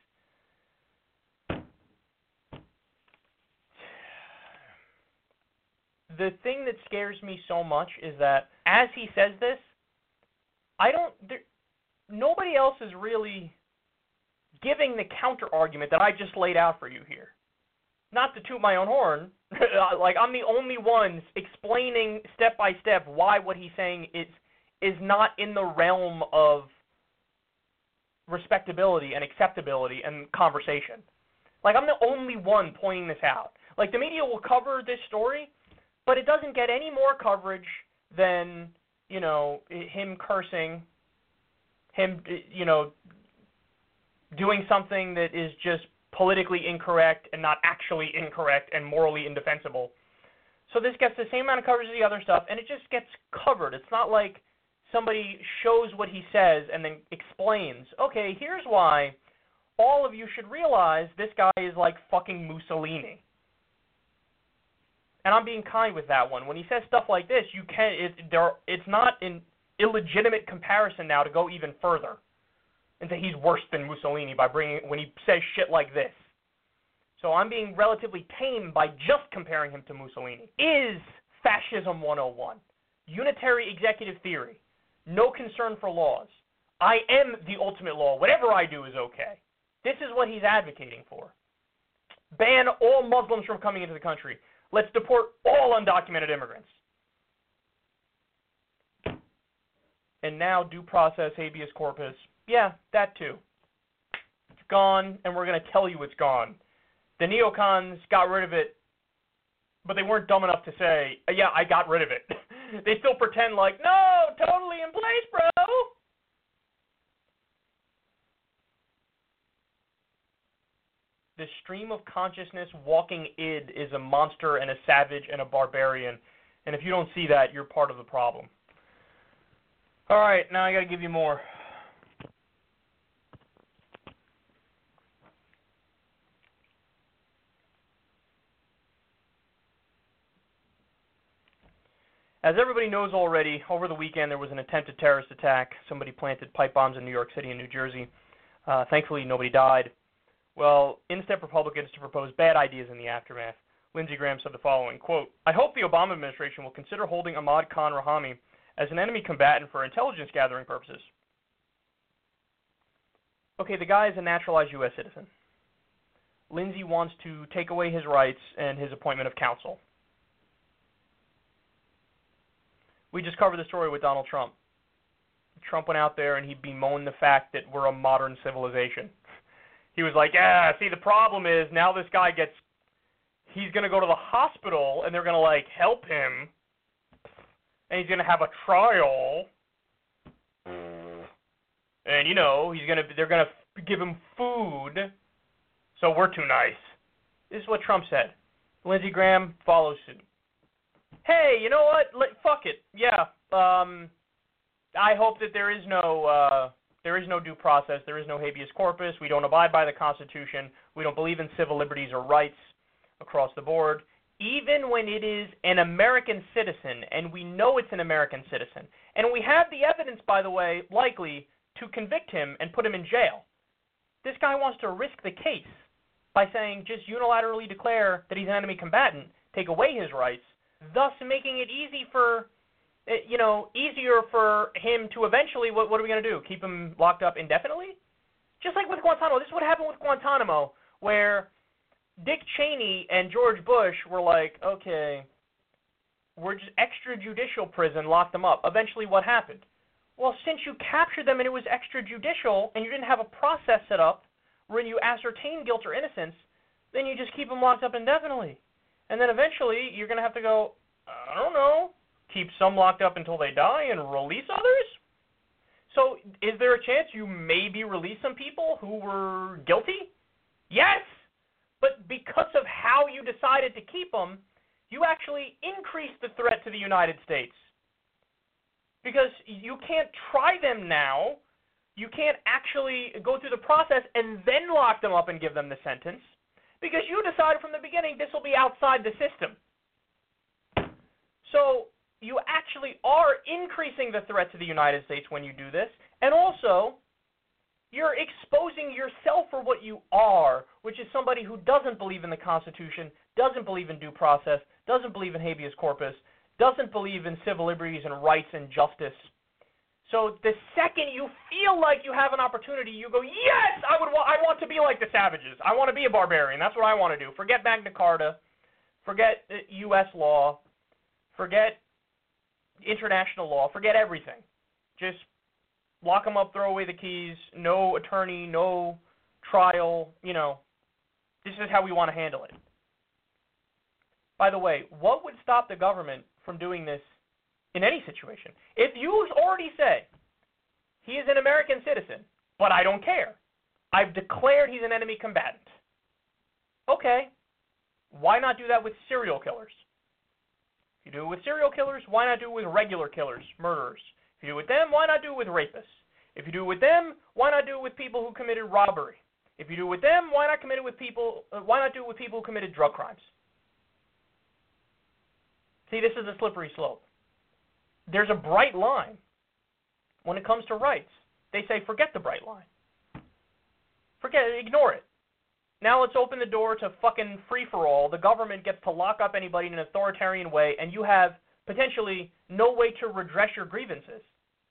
The thing that scares me so much is that as he says this, I don't, there, nobody else is really giving the counter-argument that I just laid out for you here. Not to toot my own horn, like I'm the only one explaining step by step why what he's saying is is not in the realm of respectability and acceptability and conversation. Like, I'm the only one pointing this out. Like, the media will cover this story, but it doesn't get any more coverage than, you know, him cursing, him, you know, doing something that is just politically incorrect and not actually incorrect and morally indefensible. So this gets the same amount of coverage as the other stuff, and it just gets covered. It's not like somebody shows what he says and then explains, okay, here's why all of you should realize this guy is like fucking Mussolini. And I'm being kind with that one. When he says stuff like this, you can it, there it's not an illegitimate comparison now to go even further and say he's worse than Mussolini by bringing when he says shit like this. So I'm being relatively tame by just comparing him to Mussolini. Is fascism one oh one? Unitary executive theory. No concern for laws. I am the ultimate law. Whatever I do is okay. This is what he's advocating for. Ban all Muslims from coming into the country. Let's deport all undocumented immigrants. And now due process, habeas corpus. Yeah, that too. It's gone, and we're going to tell you it's gone. The neocons got rid of it, but they weren't dumb enough to say, yeah, I got rid of it. They still pretend like, no, totally in place, bro. The stream of consciousness walking id is a monster and a savage and a barbarian. And if you don't see that, you're part of the problem. All right, now I got to give you more. As everybody knows already, over the weekend there was an attempted terrorist attack. Somebody planted pipe bombs in New York City and New Jersey. Uh, thankfully, nobody died. Well, in step Republicans to propose bad ideas in the aftermath. Lindsey Graham said the following, quote, I hope the Obama administration will consider holding Ahmad Khan Rahami as an enemy combatant for intelligence gathering purposes. Okay, the guy is a naturalized U S citizen. Lindsey wants to take away his rights and his appointment of counsel. We just covered the story with Donald Trump. Trump went out there and he bemoaned the fact that we're a modern civilization. He was like, yeah, see, the problem is now this guy gets, he's going to go to the hospital and they're going to, like, help him. And he's going to have a trial. And, you know, he's gonna, they're going to give him food. So we're too nice. This is what Trump said. Lindsey Graham follows suit. Hey, you know what? Let, fuck it. Yeah. Um, I hope that there is no uh, there is no due process. There is no habeas corpus. We don't abide by the Constitution. We don't believe in civil liberties or rights across the board. Even when it is an American citizen, and we know it's an American citizen, and we have the evidence, by the way, likely to convict him and put him in jail. This guy wants to risk the case by saying just unilaterally declare that he's an enemy combatant, take away his rights, thus making it easy for, you know, easier for him to eventually, what, what are we going to do, keep him locked up indefinitely? Just like with Guantanamo. This is what happened with Guantanamo, where Dick Cheney and George Bush were like, okay, we're just extrajudicial prison, lock them up. Eventually what happened? Well, since you captured them and it was extrajudicial and you didn't have a process set up where you ascertain guilt or innocence, then you just keep them locked up indefinitely. And then eventually you're going to have to go, I don't know, keep some locked up until they die and release others? So is there a chance you maybe release some people who were guilty? Yes! But because of how you decided to keep them, you actually increased the threat to the United States. Because you can't try them now. You can't actually go through the process and then lock them up and give them the sentence. Because you decided from the beginning this will be outside the system. So you actually are increasing the threat to the United States when you do this. And also, you're exposing yourself for what you are, which is somebody who doesn't believe in the Constitution, doesn't believe in due process, doesn't believe in habeas corpus, doesn't believe in civil liberties and rights and justice. So the second you feel like you have an opportunity, you go, yes, I would. Wa- I want to be like the savages. I want to be a barbarian. That's what I want to do. Forget Magna Carta. Forget U S law. Forget international law. Forget everything. Just lock them up, throw away the keys, no attorney, no trial. You know, this is how we want to handle it. By the way, what would stop the government from doing this in any situation? If you already say, he is an American citizen, but I don't care. I've declared he's an enemy combatant. Okay, why not do that with serial killers? If you do it with serial killers, why not do it with regular killers, murderers? If you do it with them, why not do it with rapists? If you do it with them, why not do it with people who committed robbery? If you do it with them, why not commit it with people? Uh, why not do it with people who committed drug crimes? See, this is a slippery slope. There's a bright line when it comes to rights. They say, forget the bright line. Forget it, ignore it. Now let's open the door to fucking free-for-all. The government gets to lock up anybody in an authoritarian way, and you have potentially no way to redress your grievances.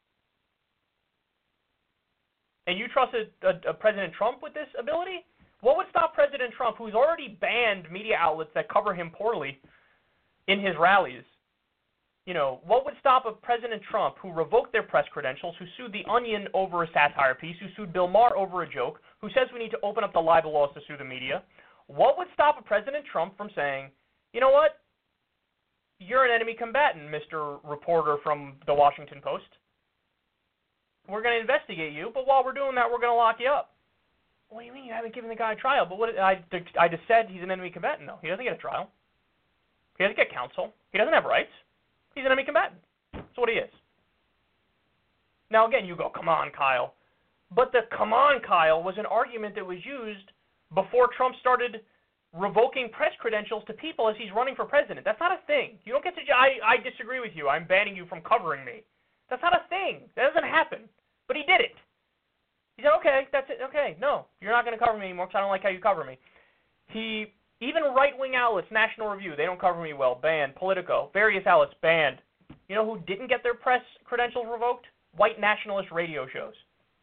And you trusted a, a President Trump with this ability? What would stop President Trump, who's already banned media outlets that cover him poorly in his rallies? You know, what would stop a President Trump who revoked their press credentials, who sued The Onion over a satire piece, who sued Bill Maher over a joke, who says we need to open up the libel laws to sue the media? What would stop a President Trump from saying, you know what, you're an enemy combatant, Mister Reporter from the Washington Post. We're going to investigate you, but while we're doing that, we're going to lock you up. What do you mean you haven't given the guy a trial? But what I, I just said he's an enemy combatant. No, he doesn't get a trial. He doesn't get counsel. He doesn't have rights. He's an enemy combatant. That's what he is. Now, again, you go, come on, Kyle. But the come on, Kyle was an argument that was used before Trump started revoking press credentials to people as he's running for president. That's not a thing. You don't get to, I, I disagree with you. I'm banning you from covering me. That's not a thing. That doesn't happen. But he did it. He said, okay, that's it. Okay, no, you're not going to cover me anymore because I don't like how you cover me. He Even right-wing outlets, National Review, they don't cover me well, banned. Politico, various outlets, banned. You know who didn't get their press credentials revoked? White nationalist radio shows.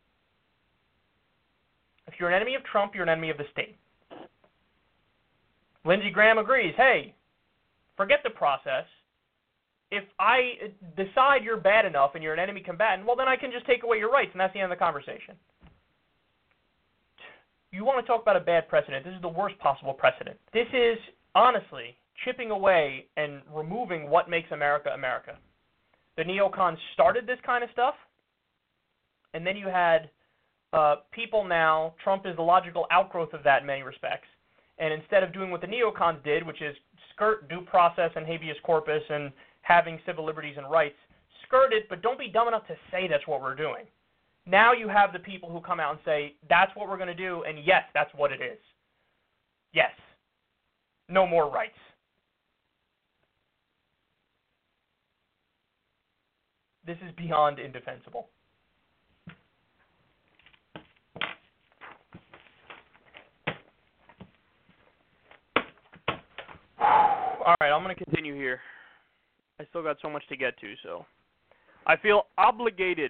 If you're an enemy of Trump, you're an enemy of the state. Lindsey Graham agrees, hey, forget the process. If I decide you're bad enough and you're an enemy combatant, well, then I can just take away your rights, and that's the end of the conversation. You want to talk about a bad precedent. This is the worst possible precedent. This is, honestly, chipping away and removing what makes America America. The neocons started this kind of stuff, and then you had uh, people now, Trump is the logical outgrowth of that in many respects, and instead of doing what the neocons did, which is skirt due process and habeas corpus and having civil liberties and rights, skirt it, but don't be dumb enough to say that's what we're doing. Now you have the people who come out and say, that's what we're going to do, and yes, that's what it is. Yes. No more rights. This is beyond indefensible. All right, I'm going to continue here. I still got so much to get to, so I feel obligated.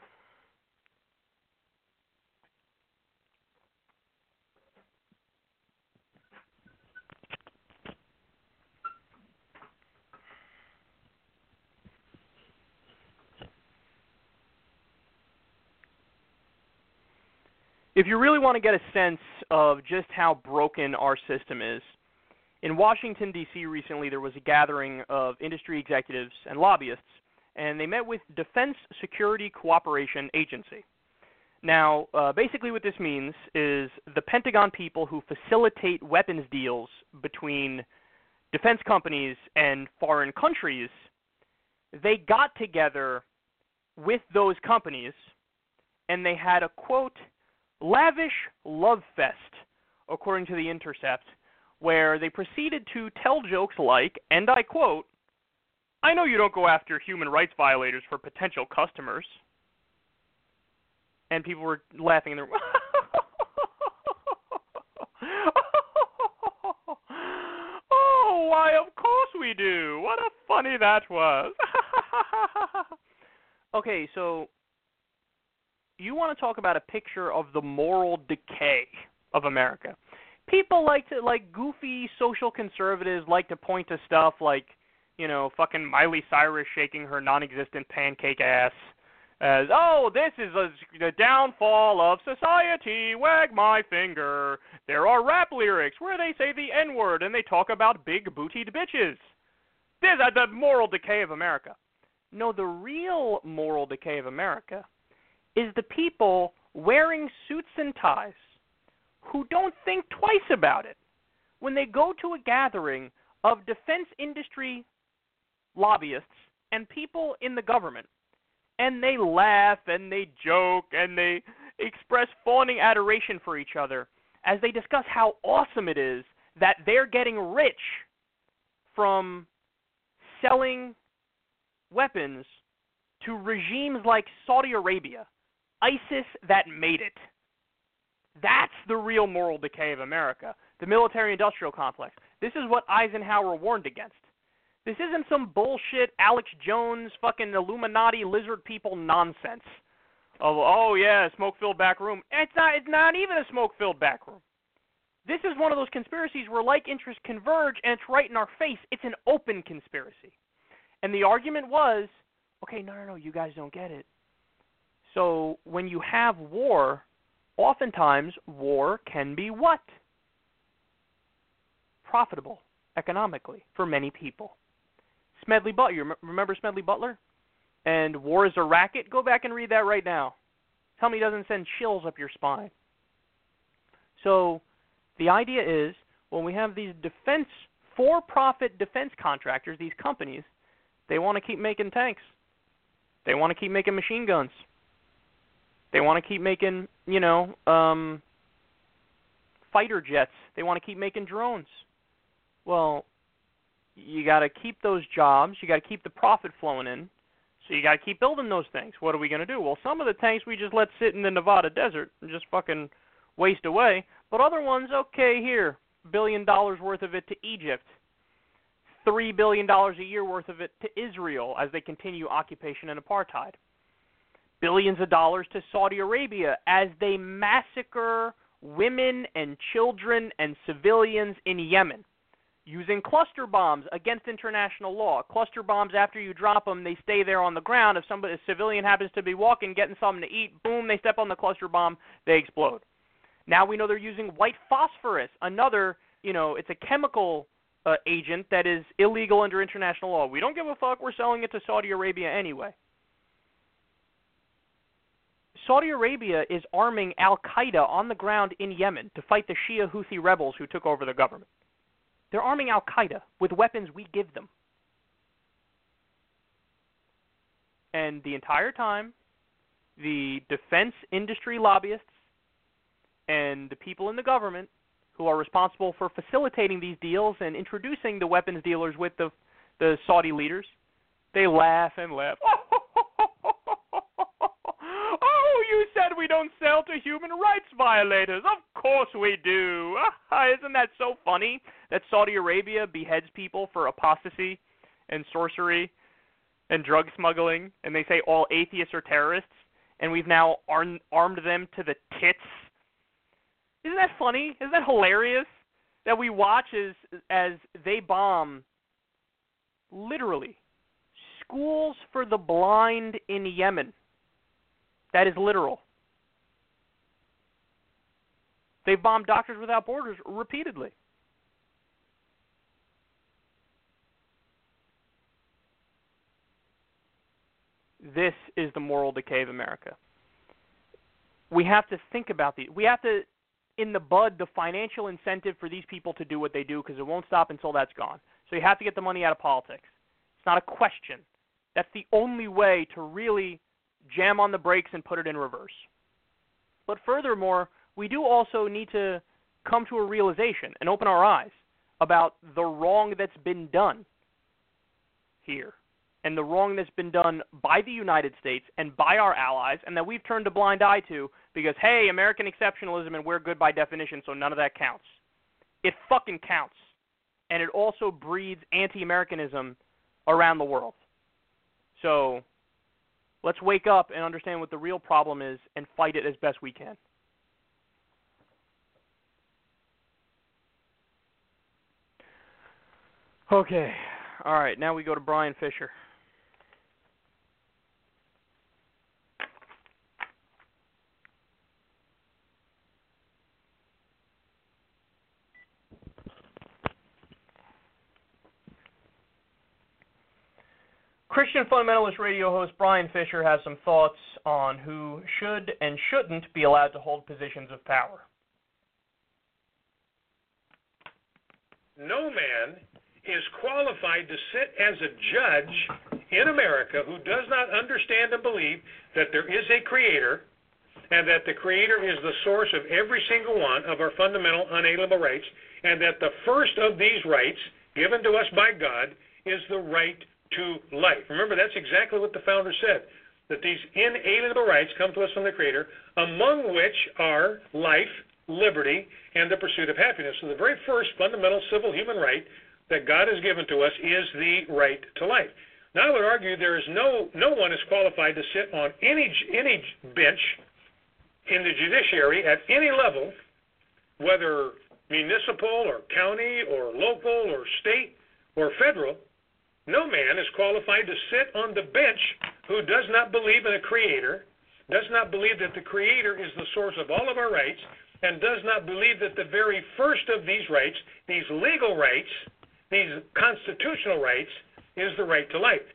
If you really want to get a sense of just how broken our system is, in Washington, D C recently there was a gathering of industry executives and lobbyists, and they met with Defense Security Cooperation Agency. Now, uh, basically what this means is the Pentagon people who facilitate weapons deals between defense companies and foreign countries, they got together with those companies, and they had a, quote, lavish love fest, according to The Intercept, where they proceeded to tell jokes like, and I quote, I know you don't go after human rights violators for potential customers. And people were laughing in their oh, why, of course we do. What a funny that was. Okay, so you want to talk about a picture of the moral decay of America. People like to, like goofy social conservatives like to point to stuff like, you know, fucking Miley Cyrus shaking her non-existent pancake ass as, oh, this is a, the downfall of society, wag my finger. There are rap lyrics where they say the N-word and they talk about big-bootied bitches. This is the moral decay of America. No, the real moral decay of America is the people wearing suits and ties who don't think twice about it when they go to a gathering of defense industry lobbyists and people in the government, and they laugh and they joke and they express fawning adoration for each other as they discuss how awesome it is that they're getting rich from selling weapons to regimes like Saudi Arabia, ISIS that made it. That's the real moral decay of America, the military-industrial complex. This is what Eisenhower warned against. This isn't some bullshit Alex Jones fucking Illuminati lizard people nonsense. Of, oh yeah, smoke-filled back room. It's not, it's not even a smoke-filled back room. This is one of those conspiracies where like interests converge and it's right in our face. It's an open conspiracy. And the argument was, okay, no, no, no, you guys don't get it. So when you have war, oftentimes, war can be what? Profitable economically for many people. Smedley Butler, you remember Smedley Butler? And War is a Racket? Go back and read that right now. Tell me it doesn't send chills up your spine. So the idea is when we have these defense, for-profit defense contractors, these companies, they want to keep making tanks. They want to keep making machine guns. They want to keep making, you know, um, fighter jets. They want to keep making drones. Well, you got to keep those jobs. You got to keep the profit flowing in. So you got to keep building those things. What are we going to do? Well, some of the tanks we just let sit in the Nevada desert and just fucking waste away. But other ones, okay, here, billion dollars worth of it to Egypt, three billion dollars a year worth of it to Israel as they continue occupation and apartheid. Billions of dollars to Saudi Arabia as they massacre women and children and civilians in Yemen using cluster bombs against international law. Cluster bombs, after you drop them, they stay there on the ground. If somebody, a civilian happens to be walking, getting something to eat, boom, they step on the cluster bomb, they explode. Now we know they're using white phosphorus, another, you know, it's a chemical uh, agent that is illegal under international law. We don't give a fuck. We're selling it to Saudi Arabia anyway. Saudi Arabia is arming al-Qaeda on the ground in Yemen to fight the Shia Houthi rebels who took over the government. They're arming al-Qaeda with weapons we give them. And the entire time, the defense industry lobbyists and the people in the government who are responsible for facilitating these deals and introducing the weapons dealers with the, the Saudi leaders, they laugh and laugh. Oh, you said we don't sell to human rights violators. Of course we do. Isn't that so funny that Saudi Arabia beheads people for apostasy and sorcery and drug smuggling, and they say all atheists are terrorists, and we've now arm, armed them to the tits? Isn't that funny? Isn't that hilarious that we watch as, as they bomb, literally, schools for the blind in Yemen? That is literal. They've bombed Doctors Without Borders repeatedly. This is the moral decay of America. We have to think about these. We have to, in the bud, the financial incentive for these people to do what they do, because it won't stop until that's gone. So you have to get the money out of politics. It's not a question. That's the only way to really jam on the brakes and put it in reverse. But furthermore, we do also need to come to a realization and open our eyes about the wrong that's been done here, and the wrong that's been done by the United States and by our allies, and that we've turned a blind eye to because, hey, American exceptionalism and we're good by definition, so none of that counts. It fucking counts. And it also breeds anti-Americanism around the world. So let's wake up and understand what the real problem is and fight it as best we can. Okay. All right. Now we go to Brian Fisher. Christian Fundamentalist Radio host Brian Fisher has some thoughts on who should and shouldn't be allowed to hold positions of power. No man is qualified to sit as a judge in America who does not understand and believe that there is a creator and that the creator is the source of every single one of our fundamental unalienable rights, and that the first of these rights given to us by God is the right to life. Remember, that's exactly what the founder said, that these inalienable rights come to us from the Creator, among which are life, liberty, and the pursuit of happiness. So the very first fundamental civil human right that God has given to us is the right to life. Now, I would argue there is no no one is qualified to sit on any any bench in the judiciary at any level, whether municipal or county or local or state or federal. No man is qualified to sit on the bench who does not believe in a creator, does not believe that the creator is the source of all of our rights, and does not believe that the very first of these rights, these legal rights, these constitutional rights, is the right to life.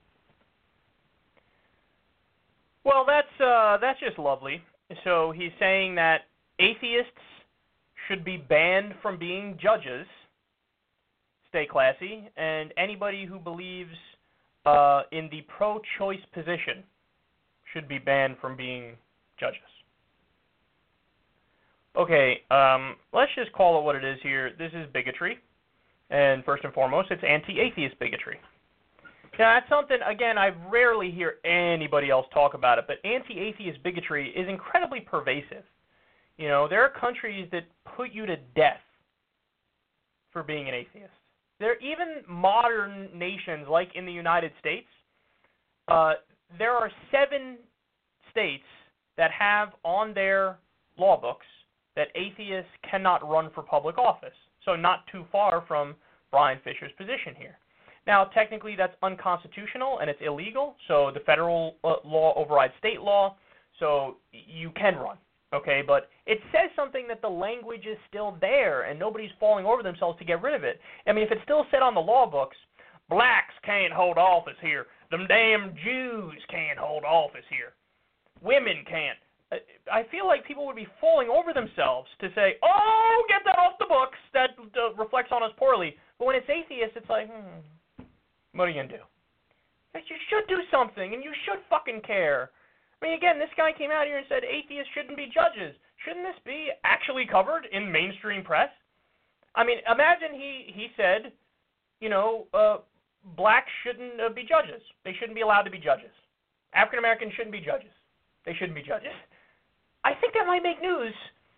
Well, that's uh, that's just lovely. So he's saying that atheists should be banned from being judges. Stay classy, and anybody who believes uh, in the pro-choice position should be banned from being judges. Okay, um, let's just call it what it is here. This is bigotry, and first and foremost, it's anti-atheist bigotry. Now, that's something, again, I rarely hear anybody else talk about it, but anti-atheist bigotry is incredibly pervasive. You know, there are countries that put you to death for being an atheist. There, even modern nations like in the United States, uh, there are seven states that have on their law books that atheists cannot run for public office. So not too far from Brian Fisher's position here. Now, technically that's unconstitutional and it's illegal, so the federal uh, law overrides state law, so you can run, okay? But it says something that the language is still there and nobody's falling over themselves to get rid of it. I mean, if it's still said on the law books, blacks can't hold office here, them damn Jews can't hold office here, women can't. I feel like people would be falling over themselves to say, oh, get that off the books, that uh, reflects on us poorly. But when it's atheists, it's like, hmm, what are you going to do? You should do something, and you should fucking care. I mean, again, this guy came out here and said atheists shouldn't be judges. Shouldn't this be actually covered in mainstream press? I mean, imagine he, he said, you know, uh, blacks shouldn't uh, be judges. They shouldn't be allowed to be judges. African Americans shouldn't be judges. They shouldn't be judges. I think that might make news.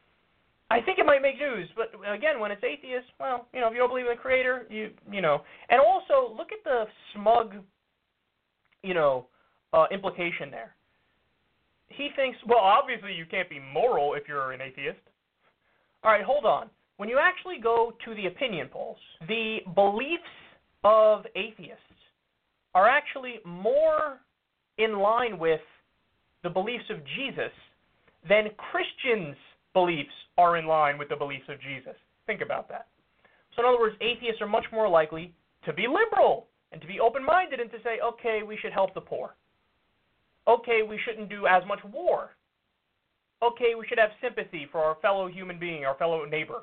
I think it might make news, but again, when it's atheist, well, you know, if you don't believe in the Creator, you, you know. And also, look at the smug, you know, uh, implication there. He thinks, well, obviously you can't be moral if you're an atheist. All right, hold on. When you actually go to the opinion polls, the beliefs of atheists are actually more in line with the beliefs of Jesus than Christians' beliefs are in line with the beliefs of Jesus. Think about that. So in other words, atheists are much more likely to be liberal and to be open-minded and to say, okay, we should help the poor. Okay, we shouldn't do as much war. Okay, we should have sympathy for our fellow human being, our fellow neighbor.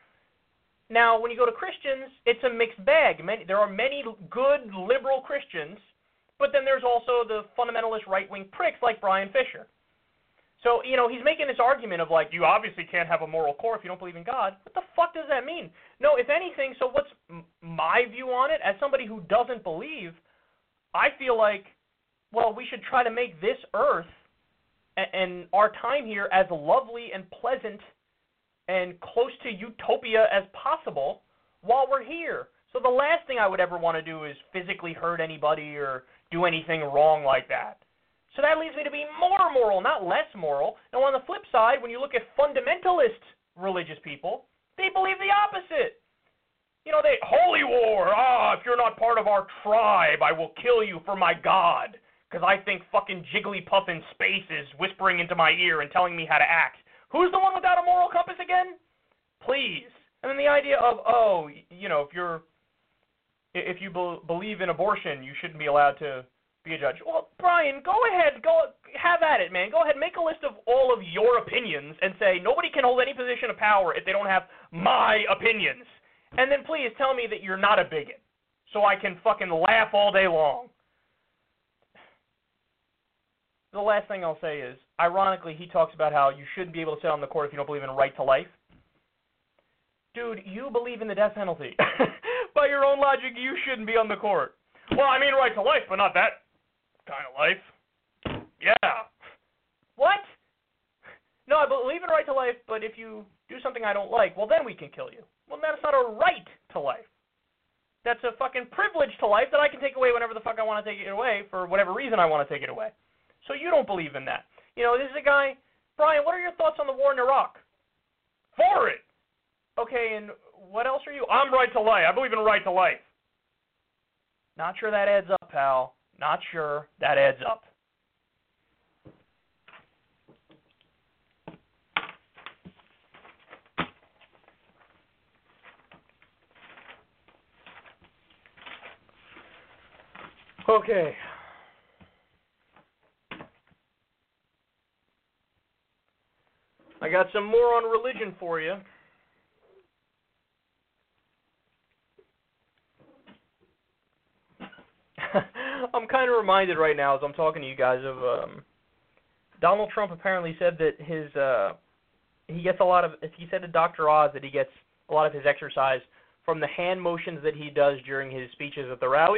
Now, when you go to Christians, it's a mixed bag. Many, there are many good liberal Christians, but then there's also the fundamentalist right-wing pricks like Brian Fisher. So, you know, he's making this argument of like, you obviously can't have a moral core if you don't believe in God. What the fuck does that mean? No, if anything, so what's m- my view on it? As somebody who doesn't believe, I feel like, well, we should try to make this earth and, and our time here as lovely and pleasant and close to utopia as possible while we're here. So the last thing I would ever want to do is physically hurt anybody or do anything wrong like that. So that leads me to be more moral, not less moral. Now on the flip side, when you look at fundamentalist religious people, they believe the opposite. You know, they, holy war, ah, if you're not part of our tribe, I will kill you for my God, because I think fucking Jigglypuff in space is whispering into my ear and telling me how to act. Who's the one without a moral compass again? Please. And then the idea of, oh, you know, if you're, if you be- believe in abortion, you shouldn't be allowed to be a judge. Well, Brian, go ahead, go have at it, man. Go ahead, make a list of all of your opinions and say nobody can hold any position of power if they don't have my opinions. And then please tell me that you're not a bigot so I can fucking laugh all day long. The last thing I'll say is, ironically, he talks about how you shouldn't be able to sit on the court if you don't believe in a right to life. Dude, you believe in the death penalty. By your own logic, you shouldn't be on the court. Well, I mean right to life, but not that kind of life. Yeah. What? No, I believe in right to life, but if you do something I don't like, well, then we can kill you. Well, that's not a right to life. That's a fucking privilege to life that I can take away whenever the fuck I want to take it away for whatever reason I want to take it away. So you don't believe in that. You know, this is a guy, Brian, what are your thoughts on the war in Iraq? For it. Okay, and what else are you? I'm right to life. I believe in right to life. Not sure that adds up, pal. Not sure that adds up. Okay. I got some more on religion for you. I'm kind of reminded right now as I'm talking to you guys of um, Donald Trump apparently said that his uh, he gets a lot of he said to Doctor Oz that he gets a lot of his exercise from the hand motions that he does during his speeches at the rallies.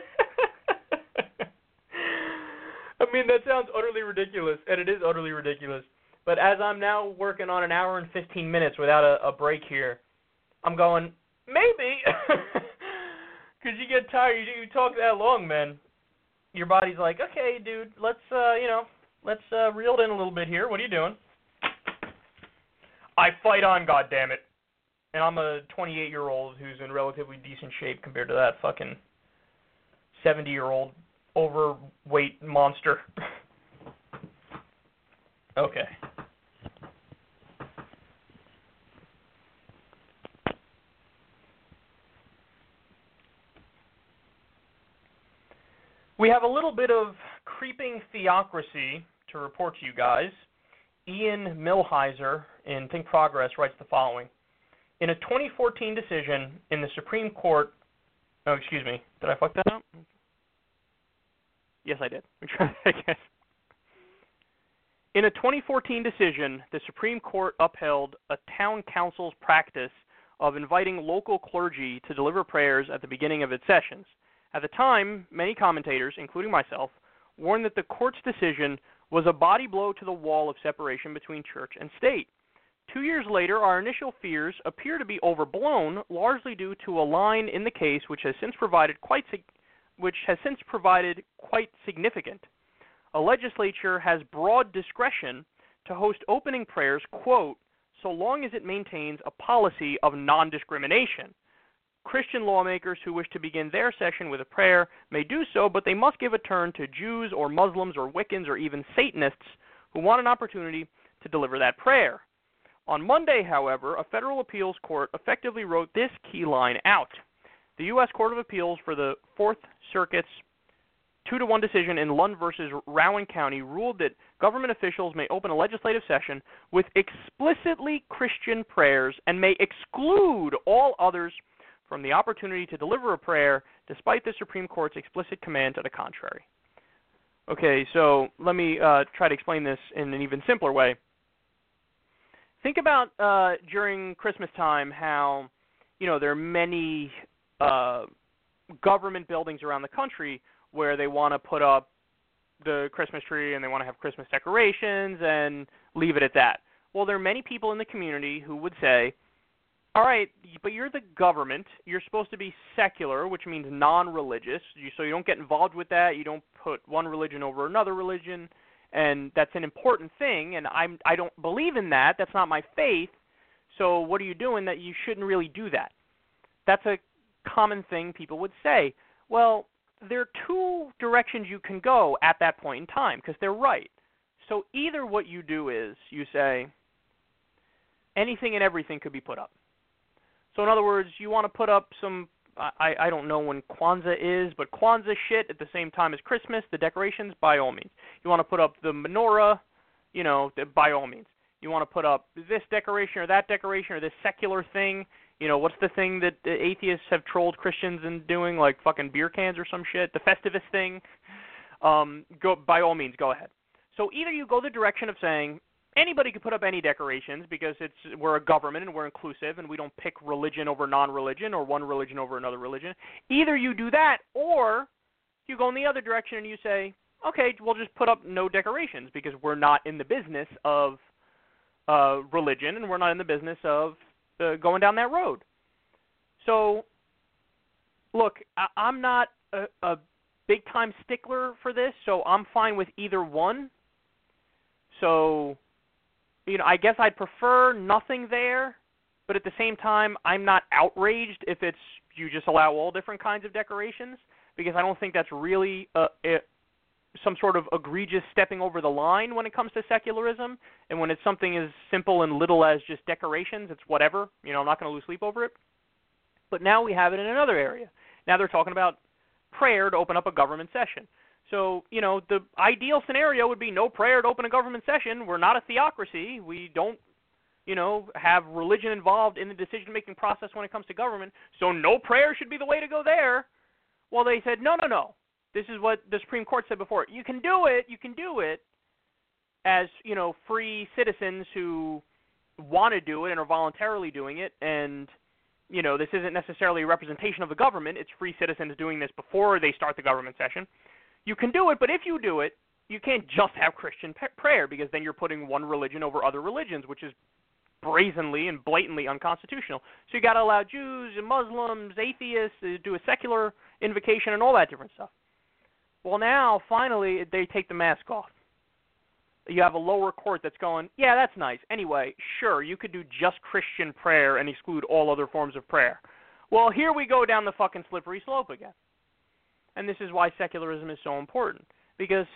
I mean, that sounds utterly ridiculous, and it is utterly ridiculous. But as I'm now working on an hour and fifteen minutes without a, a break here, I'm going, maybe. Because you get tired. You, you talk that long, man. Your body's like, okay, dude, let's, uh, you know, let's uh, reel it in a little bit here. What are you doing? I fight on, goddammit. And I'm a twenty-eight-year-old who's in relatively decent shape compared to that fucking seventy-year-old overweight monster. Okay. We have a little bit of creeping theocracy to report to you guys. Ian Millhiser in Think Progress writes the following. In a twenty fourteen decision in the Supreme Court, oh, excuse me, did I fuck that up? Yes, I did. In a twenty fourteen decision, the Supreme Court upheld a town council's practice of inviting local clergy to deliver prayers at the beginning of its sessions. At the time, many commentators, including myself, warned that the court's decision was a body blow to the wall of separation between church and state. Two years later, our initial fears appear to be overblown, largely due to a line in the case which has since provided quite which has since provided quite significant. A legislature has broad discretion to host opening prayers, quote, so long as it maintains a policy of non-discrimination. Christian lawmakers who wish to begin their session with a prayer may do so, but they must give a turn to Jews or Muslims or Wiccans or even Satanists who want an opportunity to deliver that prayer. On Monday, however, a federal appeals court effectively wrote this key line out. The U S Court of Appeals for the Fourth Circuit's two to one decision in Lund versus Rowan County ruled that government officials may open a legislative session with explicitly Christian prayers and may exclude all others from the opportunity to deliver a prayer despite the Supreme Court's explicit command to the contrary. Okay, so let me uh, try to explain this in an even simpler way. Think about uh, during Christmas time how, you know, there are many uh, government buildings around the country where they want to put up the Christmas tree and they want to have Christmas decorations and leave it at that. Well, there are many people in the community who would say, all right, but you're the government. You're supposed to be secular, which means non-religious, so you don't get involved with that. You don't put one religion over another religion. And that's an important thing, and I'm, I don't believe in that. That's not my faith. So what are you doing that you shouldn't really do that? That's a common thing people would say. Well, there are two directions you can go at that point in time because they're right. So either what you do is you say anything and everything could be put up. So in other words, you want to put up some, I, I don't know when Kwanzaa is, but Kwanzaa shit at the same time as Christmas, the decorations, by all means. You want to put up the menorah, you know, by all means. You want to put up this decoration or that decoration or this secular thing. You know, what's the thing that the atheists have trolled Christians in doing, like fucking beer cans or some shit? The Festivus thing. Um, go by all means, go ahead. So either you go the direction of saying anybody can put up any decorations because it's we're a government and we're inclusive and we don't pick religion over non-religion or one religion over another religion. Either you do that or you go in the other direction and you say, okay, we'll just put up no decorations because we're not in the business of uh, religion and we're not in the business of uh, going down that road. So, look, I- I'm not a, a big-time stickler for this, so I'm fine with either one. So, you know, I guess I'd prefer nothing there, but at the same time, I'm not outraged if it's you just allow all different kinds of decorations, because I don't think that's really a, a, some sort of egregious stepping over the line when it comes to secularism, and when it's something as simple and little as just decorations, it's whatever. You know, I'm not going to lose sleep over it. But now we have it in another area. Now they're talking about prayer to open up a government session. So, you know, the ideal scenario would be no prayer to open a government session. We're not a theocracy. We don't, you know, have religion involved in the decision-making process when it comes to government. So no prayer should be the way to go there. Well, they said, no, no, no. This is what the Supreme Court said before. You can do it. You can do it as, you know, free citizens who want to do it and are voluntarily doing it. And, you know, this isn't necessarily a representation of the government. It's free citizens doing this before they start the government session. You can do it, but if you do it, you can't just have Christian p- prayer because then you're putting one religion over other religions, which is brazenly and blatantly unconstitutional. So you got to allow Jews and Muslims, atheists to do a secular invocation and all that different stuff. Well, now, finally, they take the mask off. You have a lower court that's going, yeah, that's nice. Anyway, sure, you could do just Christian prayer and exclude all other forms of prayer. Well, here we go down the fucking slippery slope again. And this is why secularism is so important. Because,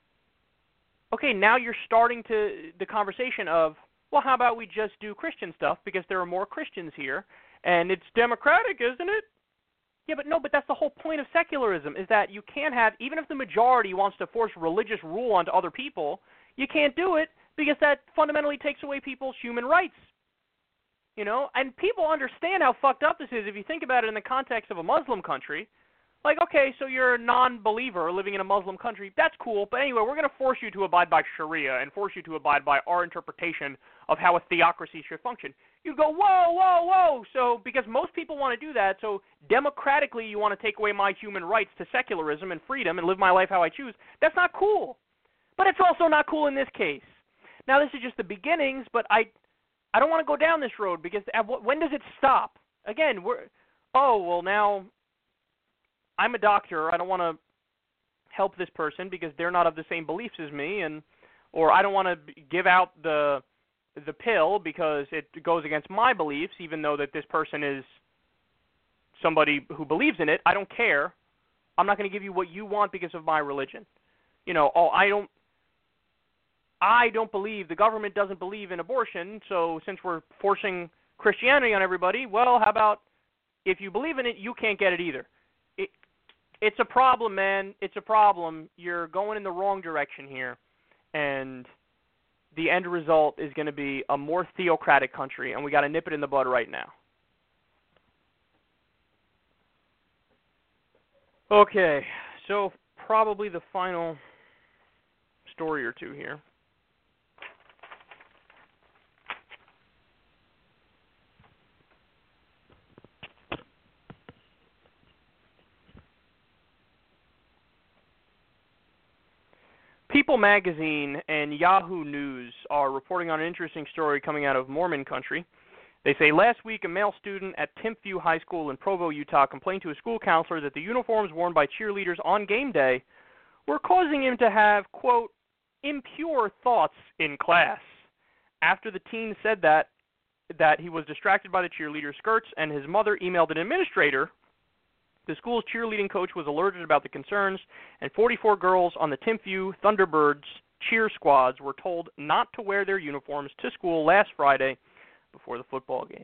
okay, now you're starting to the conversation of, well, how about we just do Christian stuff because there are more Christians here, and it's democratic, isn't it? Yeah, but no, but that's the whole point of secularism, is that you can't have, even if the majority wants to force religious rule onto other people, you can't do it because that fundamentally takes away people's human rights. You know, and people understand how fucked up this is if you think about it in the context of a Muslim country. Like, okay, so you're a non-believer living in a Muslim country. That's cool, but anyway, we're going to force you to abide by Sharia and force you to abide by our interpretation of how a theocracy should function. You go, whoa, whoa, whoa. So because most people want to do that, so democratically you want to take away my human rights to secularism and freedom and live my life how I choose. That's not cool. But it's also not cool in this case. Now, this is just the beginnings, but I I don't want to go down this road because at what, when does it stop? Again, we're, oh, well, now I'm a doctor. I don't want to help this person because they're not of the same beliefs as me, and or I don't want to give out the the pill because it goes against my beliefs, even though that this person is somebody who believes in it. I don't care. I'm not going to give you what you want because of my religion. You know, oh, I don't I don't believe, the government doesn't believe in abortion, so since we're forcing Christianity on everybody, well, how about if you believe in it, you can't get it either. It, it's a problem, man. It's a problem. You're going in the wrong direction here, and the end result is going to be a more theocratic country, and we got to nip it in the bud right now. Okay, so probably the final story or two here. People magazine and Yahoo News are reporting on an interesting story coming out of Mormon country. They say last week a male student at Timpview High School in Provo, Utah, complained to a school counselor that the uniforms worn by cheerleaders on game day were causing him to have, quote, impure thoughts in class. After the teen said that, that he was distracted by the cheerleader skirts and his mother emailed an administrator, the school's cheerleading coach was alerted about the concerns, and forty-four girls on the Timpview Thunderbirds cheer squads were told not to wear their uniforms to school last Friday before the football game.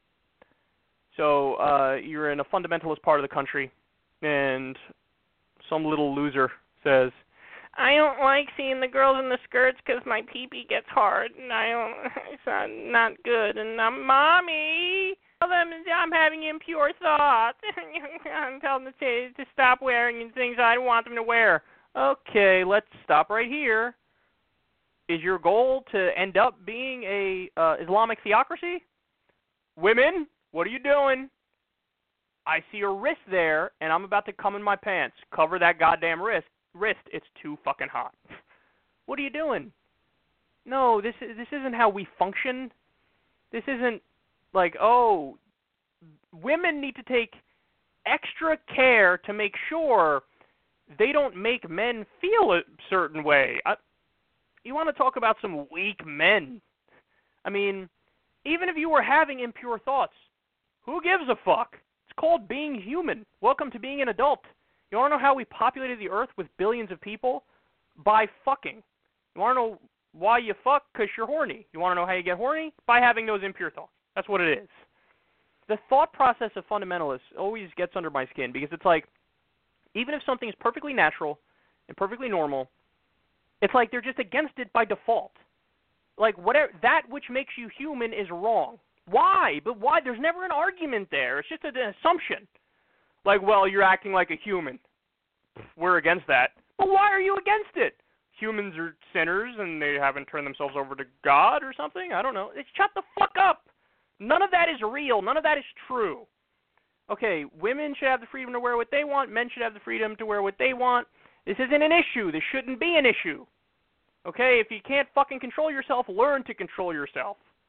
So uh, you're in a fundamentalist part of the country, and some little loser says, I don't like seeing the girls in the skirts because my pee-pee gets hard, and I don't, it's not good. And I'm, Mommy, tell them I'm having impure thoughts. I'm telling them to, to stop wearing things I don't want them to wear. Okay, let's stop right here. Is your goal to end up being a uh, Islamic theocracy? Women, what are you doing? I see a wrist there, and I'm about to come in my pants. Cover that goddamn wrist. Wrist, it's too fucking hot. What are you doing? No, this is, this isn't how we function. This isn't like, oh, women need to take extra care to make sure they don't make men feel a certain way. I, you want to talk about some weak men? I mean, even if you were having impure thoughts, who gives a fuck? It's called being human. Welcome to being an adult. You want to know how we populated the earth with billions of people? By fucking. You want to know why you fuck? Because you're horny. You want to know how you get horny? By having those impure thoughts. That's what it is. The thought process of fundamentalists always gets under my skin because it's like, even if something is perfectly natural and perfectly normal, it's like they're just against it by default. Like, whatever, that which makes you human is wrong. Why? But why? There's never an argument there. It's just an assumption. Like, well, you're acting like a human. We're against that. But why are you against it? Humans are sinners and they haven't turned themselves over to God or something? I don't know. It's, shut the fuck up. None of that is real. None of that is true. Okay, women should have the freedom to wear what they want. Men should have the freedom to wear what they want. This isn't an issue. This shouldn't be an issue. Okay, if you can't fucking control yourself, learn to control yourself.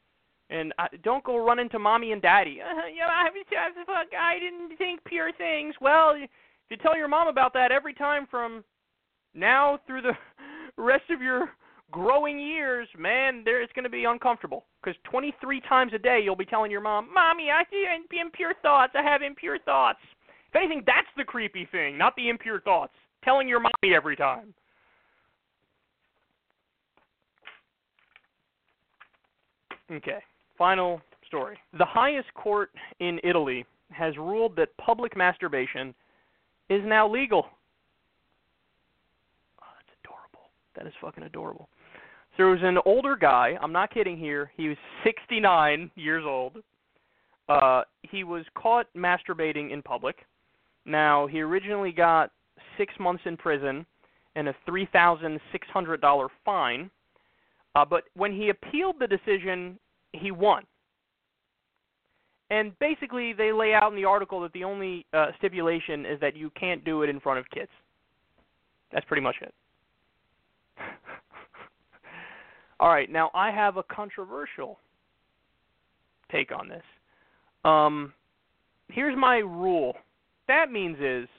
And I, don't go run into mommy and daddy. Uh, you know, I, I didn't think pure things. Well, if you tell your mom about that every time from now through the rest of your growing years, man, there it's going to be uncomfortable. Because twenty-three times a day you'll be telling your mom, Mommy, I see impure thoughts. I have impure thoughts. If anything, that's the creepy thing, not the impure thoughts. Telling your mommy every time. Okay, final story. The highest court in Italy has ruled that public masturbation is now legal. Oh, that's adorable. That is fucking adorable. So there was an older guy, I'm not kidding here, he was sixty-nine years old. Uh, he was caught masturbating in public. Now, he originally got six months in prison and a three thousand six hundred dollars fine. Uh, but when he appealed the decision, he won. And basically, they lay out in the article that the only uh, stipulation is that you can't do it in front of kids. That's pretty much it. All right, now I have a controversial take on this. Um, here's my rule. That means is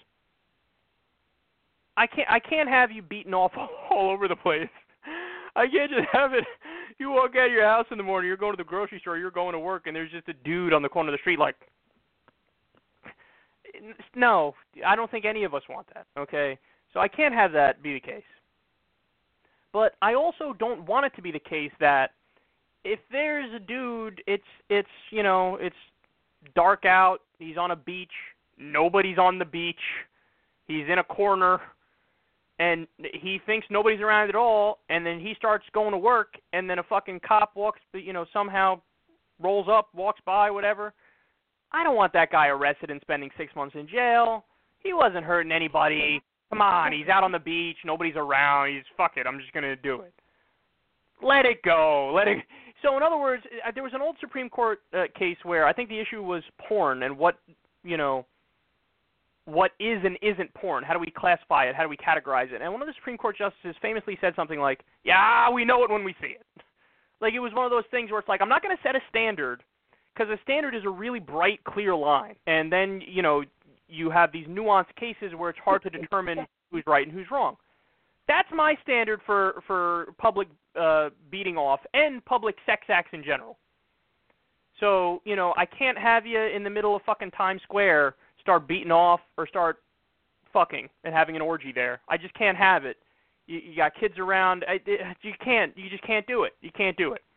I can't I can't have you beaten off all over the place. I can't just have it. You walk out of your house in the morning, you're going to the grocery store, you're going to work, and there's just a dude on the corner of the street like, no, I don't think any of us want that, okay? So I can't have that be the case. But I also don't want it to be the case that if there's a dude, it's, it's you know, it's dark out, he's on a beach, nobody's on the beach, he's in a corner, and he thinks nobody's around at all, and then he starts going to work, and then a fucking cop walks, you know, somehow rolls up, walks by, whatever. I don't want that guy arrested and spending six months in jail. He wasn't hurting anybody. Come on, he's out on the beach, nobody's around. He's, fuck it, I'm just going to do it. Let it go. Let it. So, in other words, there was an old Supreme Court uh, case where I think the issue was porn and what, you know, what is and isn't porn. How do we classify it? How do we categorize it? And one of the Supreme Court justices famously said something like, yeah, we know it when we see it. Like, it was one of those things where it's like, I'm not going to set a standard, because a standard is a really bright, clear line. And then, you know, you have these nuanced cases where it's hard to determine who's right and who's wrong. That's my standard for, for public uh, beating off and public sex acts in general. So, you know, I can't have you in the middle of fucking Times Square start beating off or start fucking and having an orgy there. I just can't have it. You, you got kids around. I, it, you can't. You just can't do it. You can't do it.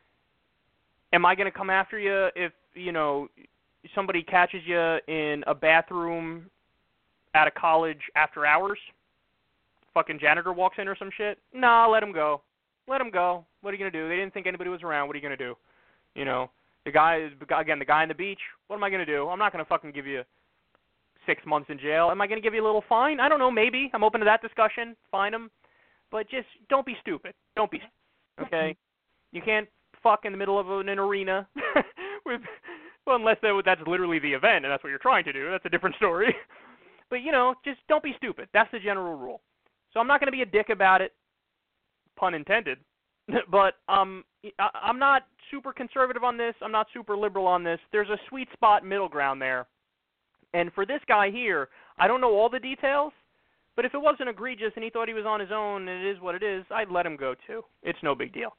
Am I going to come after you if, you know, somebody catches you in a bathroom at a college after hours? Fucking janitor walks in or some shit? Nah, let him go. Let him go. What are you going to do? They didn't think anybody was around. What are you going to do? You know, the guy, again, the guy on the beach, what am I going to do? I'm not going to fucking give you six months in jail. Am I going to give you a little fine? I don't know, maybe. I'm open to that discussion. Fine him. But just don't be stupid. Don't be stupid, okay? You can't fuck in the middle of an, an arena with, well, unless that, that's literally the event and that's what you're trying to do. That's a different story. But, you know, just don't be stupid. That's the general rule. So I'm not going to be a dick about it, pun intended. But um, I'm not super conservative on this. I'm not super liberal on this. There's a sweet spot middle ground there. And for this guy here, I don't know all the details, but if it wasn't egregious and he thought he was on his own and it is what it is, I'd let him go too. It's no big deal.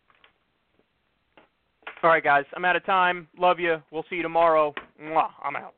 All right, guys, I'm out of time. Love you. We'll see you tomorrow. Mwah. I'm out.